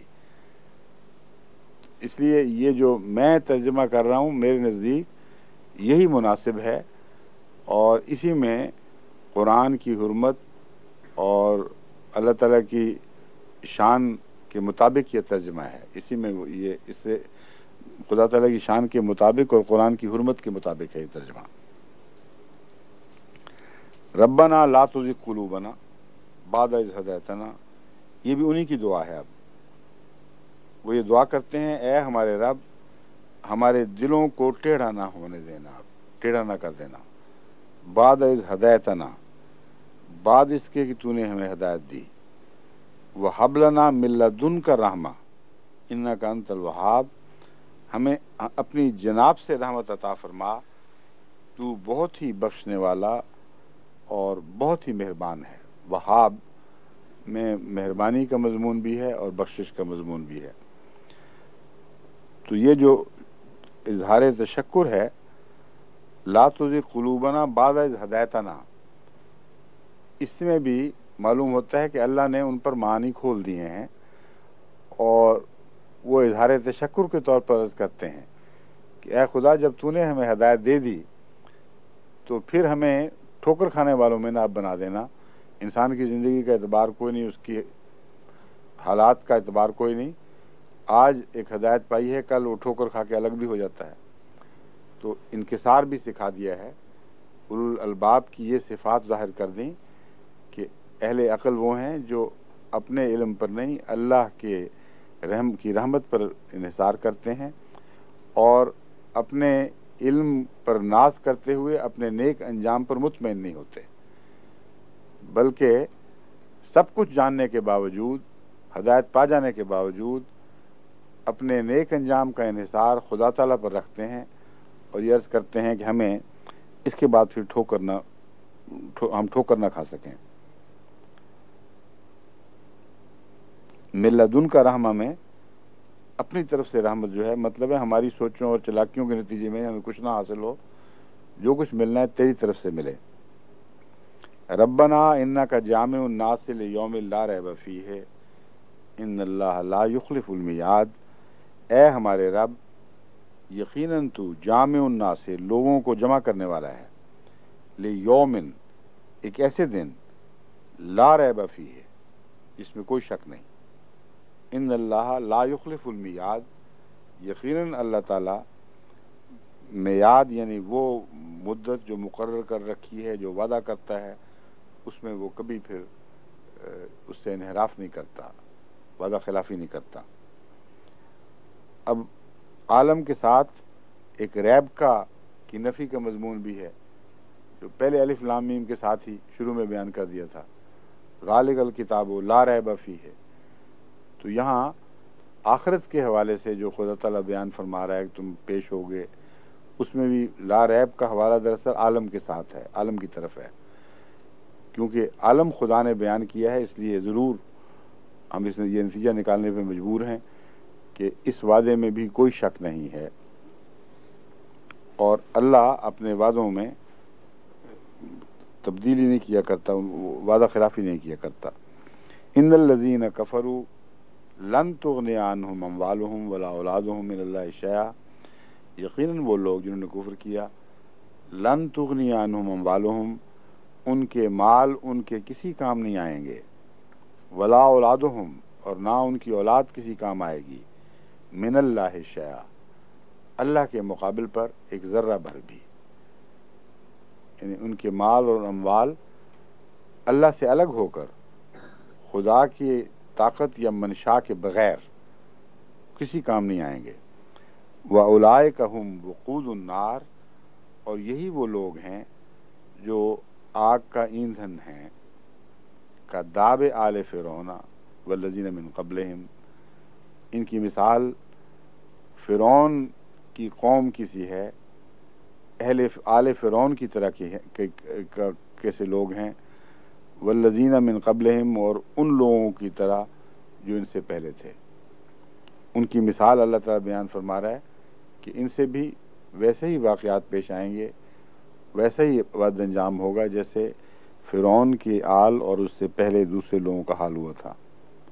Speaker 1: اس لیے یہ جو میں ترجمہ کر رہا ہوں میرے نزدیک یہی مناسب ہے، اور اسی میں قرآن کی حرمت اور اللہ تعالیٰ کی شان کے مطابق یہ ترجمہ ہے. اسی میں یہ اس سے خدا تعالیٰ کی شان کے مطابق اور قرآن کی حرمت کے مطابق ہے یہ ترجمہ. ربنا لا تزغ قلوبنا بعد اذ ہدیتنا، یہ بھی انہی کی دعا ہے. اب وہ یہ دعا کرتے ہیں اے ہمارے رب ہمارے دلوں کو ٹیڑھا نہ ہونے دینا، ٹیڑھا نہ کر دینا. بعد اذ ہدیتنا، بعد اس کے کہ تو نے ہمیں ہدایت دی. وہب لنا من لدنک رحمہ انک انت الوہاب، ہمیں اپنی جناب سے رحمت عطا فرما، تو بہت ہی بخشنے والا اور بہت ہی مہربان ہے. وہاب میں مہربانی کا مضمون بھی ہے اور بخشش کا مضمون بھی ہے. تو یہ جو اظہار تشکر ہے لا تزغ قلوبنا بعد اذ ہدیتنا، اس میں بھی معلوم ہوتا ہے کہ اللہ نے ان پر معانی کھول دیے ہیں اور وہ اظہار تشکر کے طور پر عرض کرتے ہیں کہ اے خدا جب تو نے ہمیں ہدایت دے دی تو پھر ہمیں ٹھوکر کھانے والوں میں نہ اب بنا دینا. انسان کی زندگی کا اعتبار کوئی نہیں، اس کی حالات کا اعتبار کوئی نہیں. آج ایک ہدایت پائی ہے، کل وہ ٹھوکر کھا کے الگ بھی ہو جاتا ہے. تو انکسار بھی سکھا دیا ہے. اولو الالباب کی یہ صفات ظاہر کر دیں کہ اہل عقل وہ ہیں جو اپنے علم پر نہیں اللہ کے رحم کی رحمت پر انحصار کرتے ہیں اور اپنے علم پر ناز کرتے ہوئے اپنے نیک انجام پر مطمئن نہیں ہوتے، بلکہ سب کچھ جاننے کے باوجود، ہدایت پا جانے کے باوجود اپنے نیک انجام کا انحصار خدا تعالیٰ پر رکھتے ہیں اور یہ عرض کرتے ہیں کہ ہمیں اس کے بعد پھر ٹھوکر نہ ہم ٹھوکر نہ کھا سکیں. من لدنک رحمہ میں اپنی طرف سے رحمت جو ہے مطلب ہے ہماری سوچوں اور چلاکیوں کے نتیجے میں ہمیں کچھ نہ حاصل ہو، جو کچھ ملنا ہے تیری طرف سے ملے. ربنا انک جامع الناس لیوم لا ریب فیہ ان اللہ لا یخلف المیعاد، اے ہمارے رب یقیناً تو جامع الناس، لوگوں کو جمع کرنے والا ہے، لیومن، ایک ایسے دن، لا ریب فیہ، جس میں کوئی شک نہیں. ان اللہ لا یخلف المیعاد، یقیناً اللہ تعالیٰ میعاد یعنی وہ مدت جو مقرر کر رکھی ہے، جو وعدہ کرتا ہے، اس میں وہ کبھی پھر اس سے انحراف نہیں کرتا، وعدہ خلافی نہیں کرتا. اب عالم کے ساتھ ایک ریب کا کی نفی کا مضمون بھی ہے جو پہلے الف لام میم کے ساتھ ہی شروع میں بیان کر دیا تھا، ذالک الکتاب لا ریب فیہ. تو یہاں آخرت کے حوالے سے جو خدا تعالیٰ بیان فرما رہا ہے کہ تم پیش ہوگے اس میں بھی لا ریب کا حوالہ دراصل عالم کے ساتھ ہے، عالم کی طرف ہے، کیونکہ عالم خدا نے بیان کیا ہے، اس لیے ضرور ہم اس یہ نتیجہ نکالنے پہ مجبور ہیں کہ اس وعدے میں بھی کوئی شک نہیں ہے، اور اللہ اپنے وعدوں میں تبدیلی نہیں کیا کرتا، وعدہ خلافی نہیں کیا کرتا۔ ان الذین کفروا لن تغنی عنہم اموالہم ولا اولادہم من اللہ شیئا، یقیناً وہ لوگ جنہوں نے کفر کیا، لن تغنی عنہم اموالہم، ان کے مال ان کے کسی کام نہیں آئیں گے، ولا اولادہم، اور نہ ان کی اولاد کسی کام آئے گی، من اللہ شیئا، اللہ کے مقابل پر ایک ذرہ بھر بھی، یعنی ان کے مال اور اموال اللہ سے الگ ہو کر خدا کی طاقت یا منشا کے بغیر کسی کام نہیں آئیں گے۔ وَأُولَئِكَ هُمْ وقود النار، اور یہی وہ لوگ ہیں جو آگ کا ایندھن ہیں، کا داب آل فرعون والذین من قبلہم، ان کی مثال فرعون کی قوم کی سی ہے، اہل آل فرعون کی طرح کی کیسے لوگ ہیں، والذین من قبلہم، اور ان لوگوں کی طرح جو ان سے پہلے تھے، ان کی مثال اللہ تعالیٰ بیان فرما رہا ہے کہ ان سے بھی ویسے ہی واقعات پیش آئیں گے، ویسا ہی بد انجام ہوگا جیسے فرعون کی آل اور اس سے پہلے دوسرے لوگوں کا حال ہوا تھا۔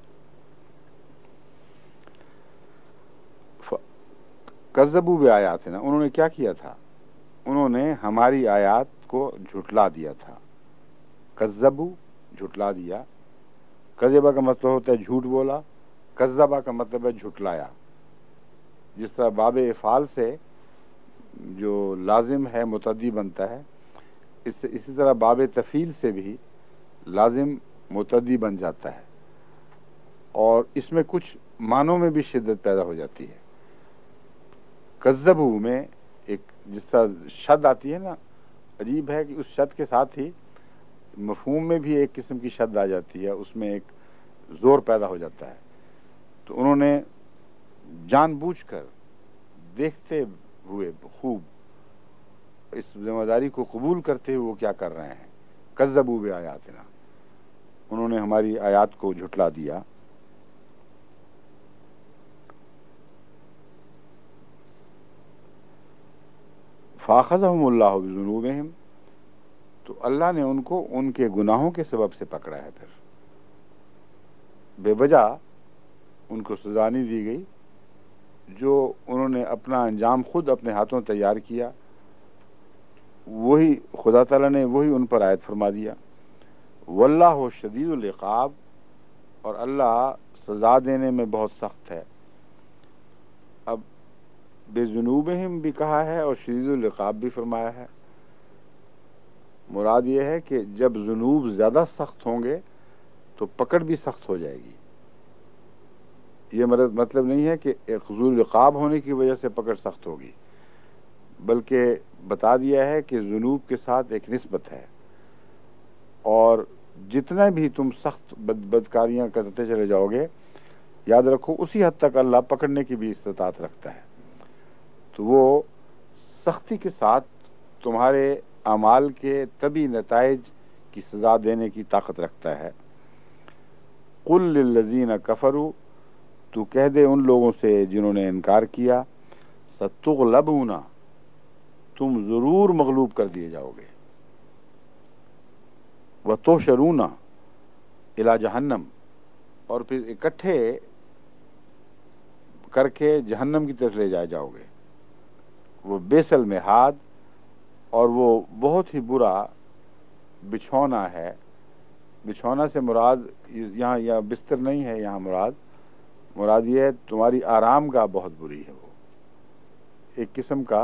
Speaker 1: کذبوا بآیاتنا، انہوں نے کیا کیا تھا؟ انہوں نے ہماری آیات کو جھٹلا دیا تھا۔ کذبوا، جھٹلا دیا، کذبہ کا مطلب ہوتا ہے جھوٹ بولا، کذبہ کا مطلب ہے جھٹلایا۔ جس طرح باب افعال سے جو لازم ہے متعدی بنتا ہے، اس اسی طرح باب تفعیل سے بھی لازم متعدی بن جاتا ہے، اور اس میں کچھ معنوں میں بھی شدت پیدا ہو جاتی ہے۔ کذبوا میں ایک جس طرح شد آتی ہے نا، عجیب ہے کہ اس شد کے ساتھ ہی مفہوم میں بھی ایک قسم کی شد آ جاتی ہے، اس میں ایک زور پیدا ہو جاتا ہے۔ تو انہوں نے جان بوجھ کر دیکھتے ہوئے خوب اس ذمہ داری کو قبول کرتے ہوئے وہ کیا کر رہے ہیں، کذبوا بآیاتنا، انہوں نے ہماری آیات کو جھٹلا دیا۔ فَأَخَذَهُمُ اللَّهُ بِذُنُوبِهِمْ، تو اللہ نے ان کو ان کے گناہوں کے سبب سے پکڑا ہے، پھر بے وجہ ان کو سزا نہیں دی گئی، جو انہوں نے اپنا انجام خود اپنے ہاتھوں تیار کیا، وہی خدا تعالیٰ نے وہی ان پر عائد فرما دیا۔ واللہ شدید العقاب، اور اللہ سزا دینے میں بہت سخت ہے۔ اب بے ذنوبہم بھی کہا ہے اور شدید العقاب بھی فرمایا ہے۔ مراد یہ ہے کہ جب ذنوب زیادہ سخت ہوں گے تو پکڑ بھی سخت ہو جائے گی۔ یہ مطلب نہیں ہے کہ حضور العقاب ہونے کی وجہ سے پکڑ سخت ہوگی، بلکہ بتا دیا ہے کہ ذنوب کے ساتھ ایک نسبت ہے، اور جتنا بھی تم سخت بد بدکاریاں کرتے چلے جاؤ گے، یاد رکھو اسی حد تک اللہ پکڑنے کی بھی استطاعت رکھتا ہے، تو وہ سختی کے ساتھ تمہارے اعمال کے طبی نتائج کی سزا دینے کی طاقت رکھتا ہے۔ قل للذین کفروا، تو کہہ دے ان لوگوں سے جنہوں نے انکار کیا، ستغلبون، تم ضرور مغلوب کر دیے جاؤ گے، وتحشرون الی جہنم، اور پھر اکٹھے کر کے جہنم کی طرف لے جائے جاؤ گے۔ وہ بیس المہاد، اور وہ بہت ہی برا بچھونا ہے۔ بچھونا سے مراد یہاں یہاں بستر نہیں ہے، یہاں مراد مراد یہ ہے تمہاری آرام گاہ بہت بری ہے۔ وہ ایک قسم کا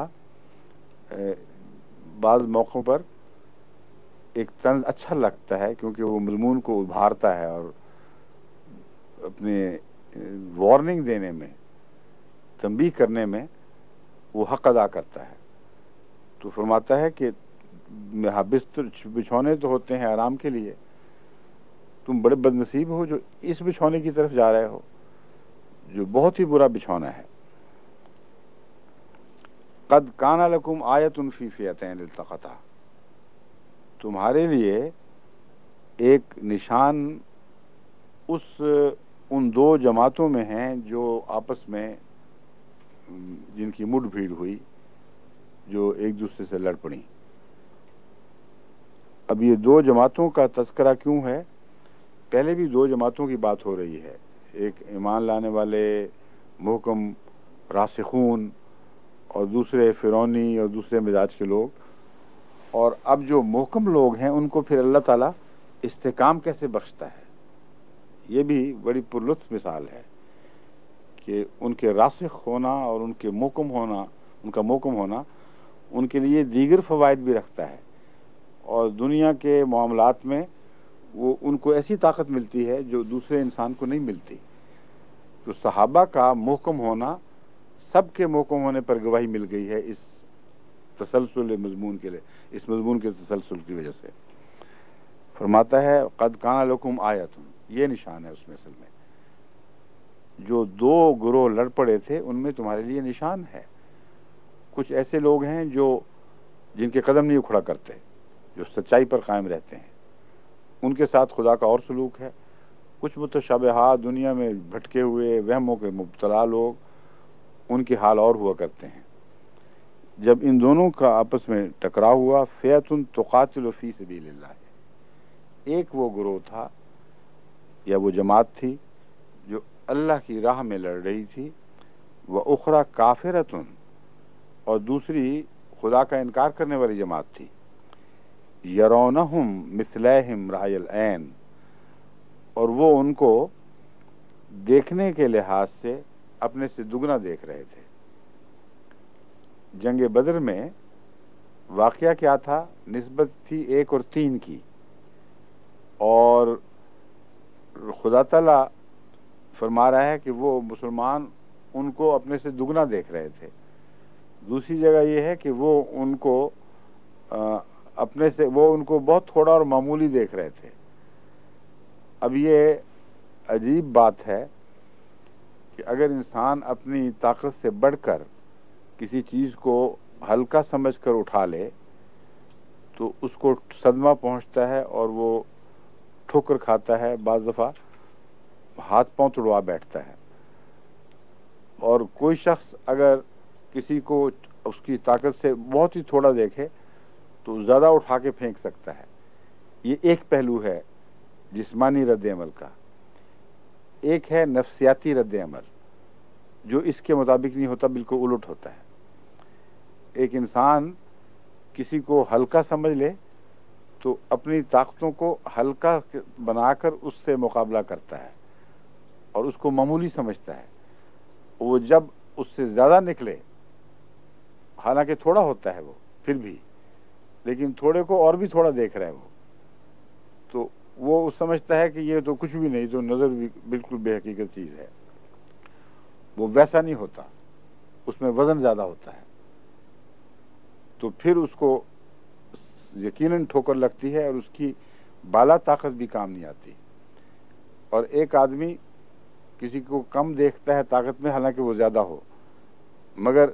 Speaker 1: بعض موقعوں پر ایک طنز اچھا لگتا ہے، کیونکہ وہ مضمون کو ابھارتا ہے اور اپنے وارننگ دینے میں، تنبیہ کرنے میں وہ حق ادا کرتا ہے۔ تو فرماتا ہے کہ بستر بچھونے تو ہوتے ہیں آرام کے لیے، تم بڑے بد نصیب ہو جو اس بچھونے کی طرف جا رہے ہو جو بہت ہی برا بچھونا ہے۔ قد کان لکم آیۃ فی فئتین التقطا، تمہارے لیے ایک نشان اس ان دو جماعتوں میں ہیں جو آپس میں جن کی مڈ بھیڑ ہوئی، جو ایک دوسرے سے لڑ پڑیں۔ اب یہ دو جماعتوں کا تذکرہ کیوں ہے؟ پہلے بھی دو جماعتوں کی بات ہو رہی ہے، ایک ایمان لانے والے محکم راسخون اور دوسرے فرعونی اور دوسرے مزاج کے لوگ، اور اب جو محکم لوگ ہیں ان کو پھر اللہ تعالیٰ استحکام کیسے بخشتا ہے۔ یہ بھی بڑی پرلطف مثال ہے کہ ان کے راسخ ہونا اور ان کے محکم ہونا ان کا محکم ہونا ان کے لیے دیگر فوائد بھی رکھتا ہے، اور دنیا کے معاملات میں وہ ان کو ایسی طاقت ملتی ہے جو دوسرے انسان کو نہیں ملتی۔ تو صحابہ کا محکم ہونا سب کے محکم ہونے پر گواہی مل گئی ہے اس تسلسل مضمون کے لیے، اس مضمون کے تسلسل کی وجہ سے۔ فرماتا ہے قد کان لکم آیۃ، یہ نشان ہے اس میں، اصل میں جو دو گروہ لڑ پڑے تھے ان میں تمہارے لیے نشان ہے۔ کچھ ایسے لوگ ہیں جو جن کے قدم نہیں اکھڑا کرتے، جو سچائی پر قائم رہتے ہیں، ان کے ساتھ خدا کا اور سلوک ہے۔ کچھ متشابہات دنیا میں بھٹکے ہوئے وہموں کے مبتلا لوگ، ان کے حال اور ہوا کرتے ہیں۔ جب ان دونوں کا آپس میں ٹکراؤ ہوا، فئۃ تقاتل فی سبیل اللہ، ایک وہ گروہ تھا یا وہ جماعت تھی جو اللہ کی راہ میں لڑ رہی تھی، وَأُخْرَى کافرۃ، اور دوسری خدا کا انکار کرنے والی جماعت تھی، یرونہم مثلیہم رأی العین، اور وہ ان کو دیکھنے کے لحاظ سے اپنے سے دگنا دیکھ رہے تھے۔ جنگ بدر میں واقعہ کیا تھا؟ نسبت تھی ایک اور تین کی، اور خدا تعالیٰ فرما رہا ہے کہ وہ مسلمان ان کو اپنے سے دگنا دیکھ رہے تھے۔ دوسری جگہ یہ ہے کہ وہ ان کو اپنے سے وہ ان کو بہت تھوڑا اور معمولی دیکھ رہے تھے۔ اب یہ عجیب بات ہے کہ اگر انسان اپنی طاقت سے بڑھ کر کسی چیز کو ہلکا سمجھ کر اٹھا لے تو اس کو صدمہ پہنچتا ہے اور وہ ٹھوکر کھاتا ہے، بعض دفعہ ہاتھ پاؤں توڑوا بیٹھتا ہے۔ اور کوئی شخص اگر کسی کو اس کی طاقت سے بہت ہی تھوڑا دیکھے تو زیادہ اٹھا کے پھینک سکتا ہے۔ یہ ایک پہلو ہے جسمانی رد عمل کا۔ ایک ہے نفسیاتی رد عمل جو اس کے مطابق نہیں ہوتا، بالکل الٹ ہوتا ہے۔ ایک انسان کسی کو ہلکا سمجھ لے تو اپنی طاقتوں کو ہلکا بنا کر اس سے مقابلہ کرتا ہے اور اس کو معمولی سمجھتا ہے۔ وہ جب اس سے زیادہ نکلے، حالانکہ تھوڑا ہوتا ہے وہ پھر بھی، لیکن تھوڑے کو اور بھی تھوڑا دیکھ رہا ہے وہ، تو وہ سمجھتا ہے کہ یہ تو کچھ بھی نہیں، تو نظر بھی بالکل بے حقیقت چیز ہے۔ وہ ویسا نہیں ہوتا، اس میں وزن زیادہ ہوتا ہے، تو پھر اس کو یقیناً ٹھوکر لگتی ہے اور اس کی بالا طاقت بھی کام نہیں آتی۔ اور ایک آدمی کسی کو کم دیکھتا ہے طاقت میں، حالانکہ وہ زیادہ ہو، مگر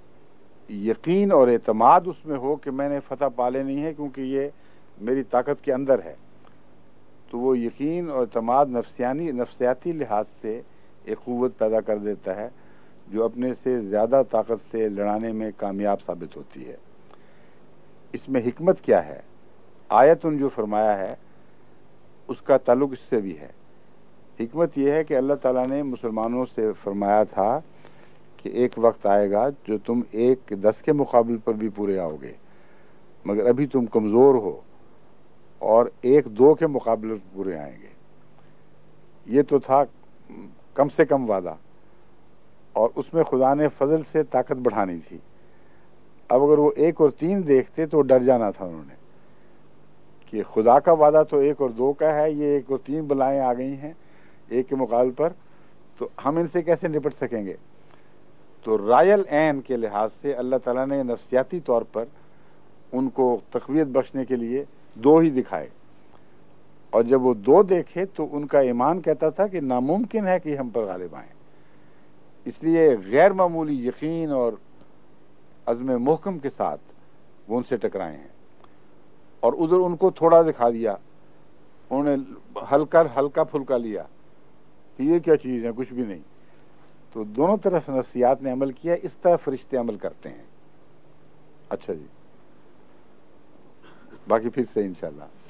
Speaker 1: یقین اور اعتماد اس میں ہو کہ میں نے فتح پا لینی ہے کیونکہ یہ میری طاقت کے اندر ہے، تو وہ یقین اور اعتماد نفسیانی نفسیاتی لحاظ سے ایک قوت پیدا کر دیتا ہے جو اپنے سے زیادہ طاقت سے لڑانے میں کامیاب ثابت ہوتی ہے۔ اس میں حکمت کیا ہے؟ آیتن جو فرمایا ہے اس کا تعلق اس سے بھی ہے۔ حکمت یہ ہے کہ اللہ تعالیٰ نے مسلمانوں سے فرمایا تھا کہ ایک وقت آئے گا جو تم ایک دس کے مقابل پر بھی پورے آؤ گے، مگر ابھی تم کمزور ہو، اور ایک دو کے مقابلے پر پورے آئیں گے۔ یہ تو تھا کم سے کم وعدہ، اور اس میں خدا نے فضل سے طاقت بڑھانی تھی۔ اب اگر وہ ایک اور تین دیکھتے تو ڈر جانا تھا انہوں نے کہ خدا کا وعدہ تو ایک اور دو کا ہے، یہ ایک اور تین بلائیں آ گئی ہیں ایک کے مقابل پر، تو ہم ان سے کیسے نپٹ سکیں گے؟ تو رائل عین کے لحاظ سے اللہ تعالیٰ نے نفسیاتی طور پر ان کو تقویت بخشنے کے لیے دو ہی دکھائے، اور جب وہ دو دیکھے تو ان کا ایمان کہتا تھا کہ ناممکن ہے کہ ہم پر غالب آئیں۔ اس لیے غیر معمولی یقین اور عزم محکم کے ساتھ وہ ان سے ٹکرائے ہیں، اور ادھر ان کو تھوڑا دکھا دیا، انہوں نے ہلکا ہلکا پھلکا لیا کہ یہ کیا چیز ہے، کچھ بھی نہیں. تو دونوں طرف نفسیات نے عمل کیا، اس طرح فرشتے عمل کرتے ہیں. اچھا جی، باقی پھر سے انشاءاللہ.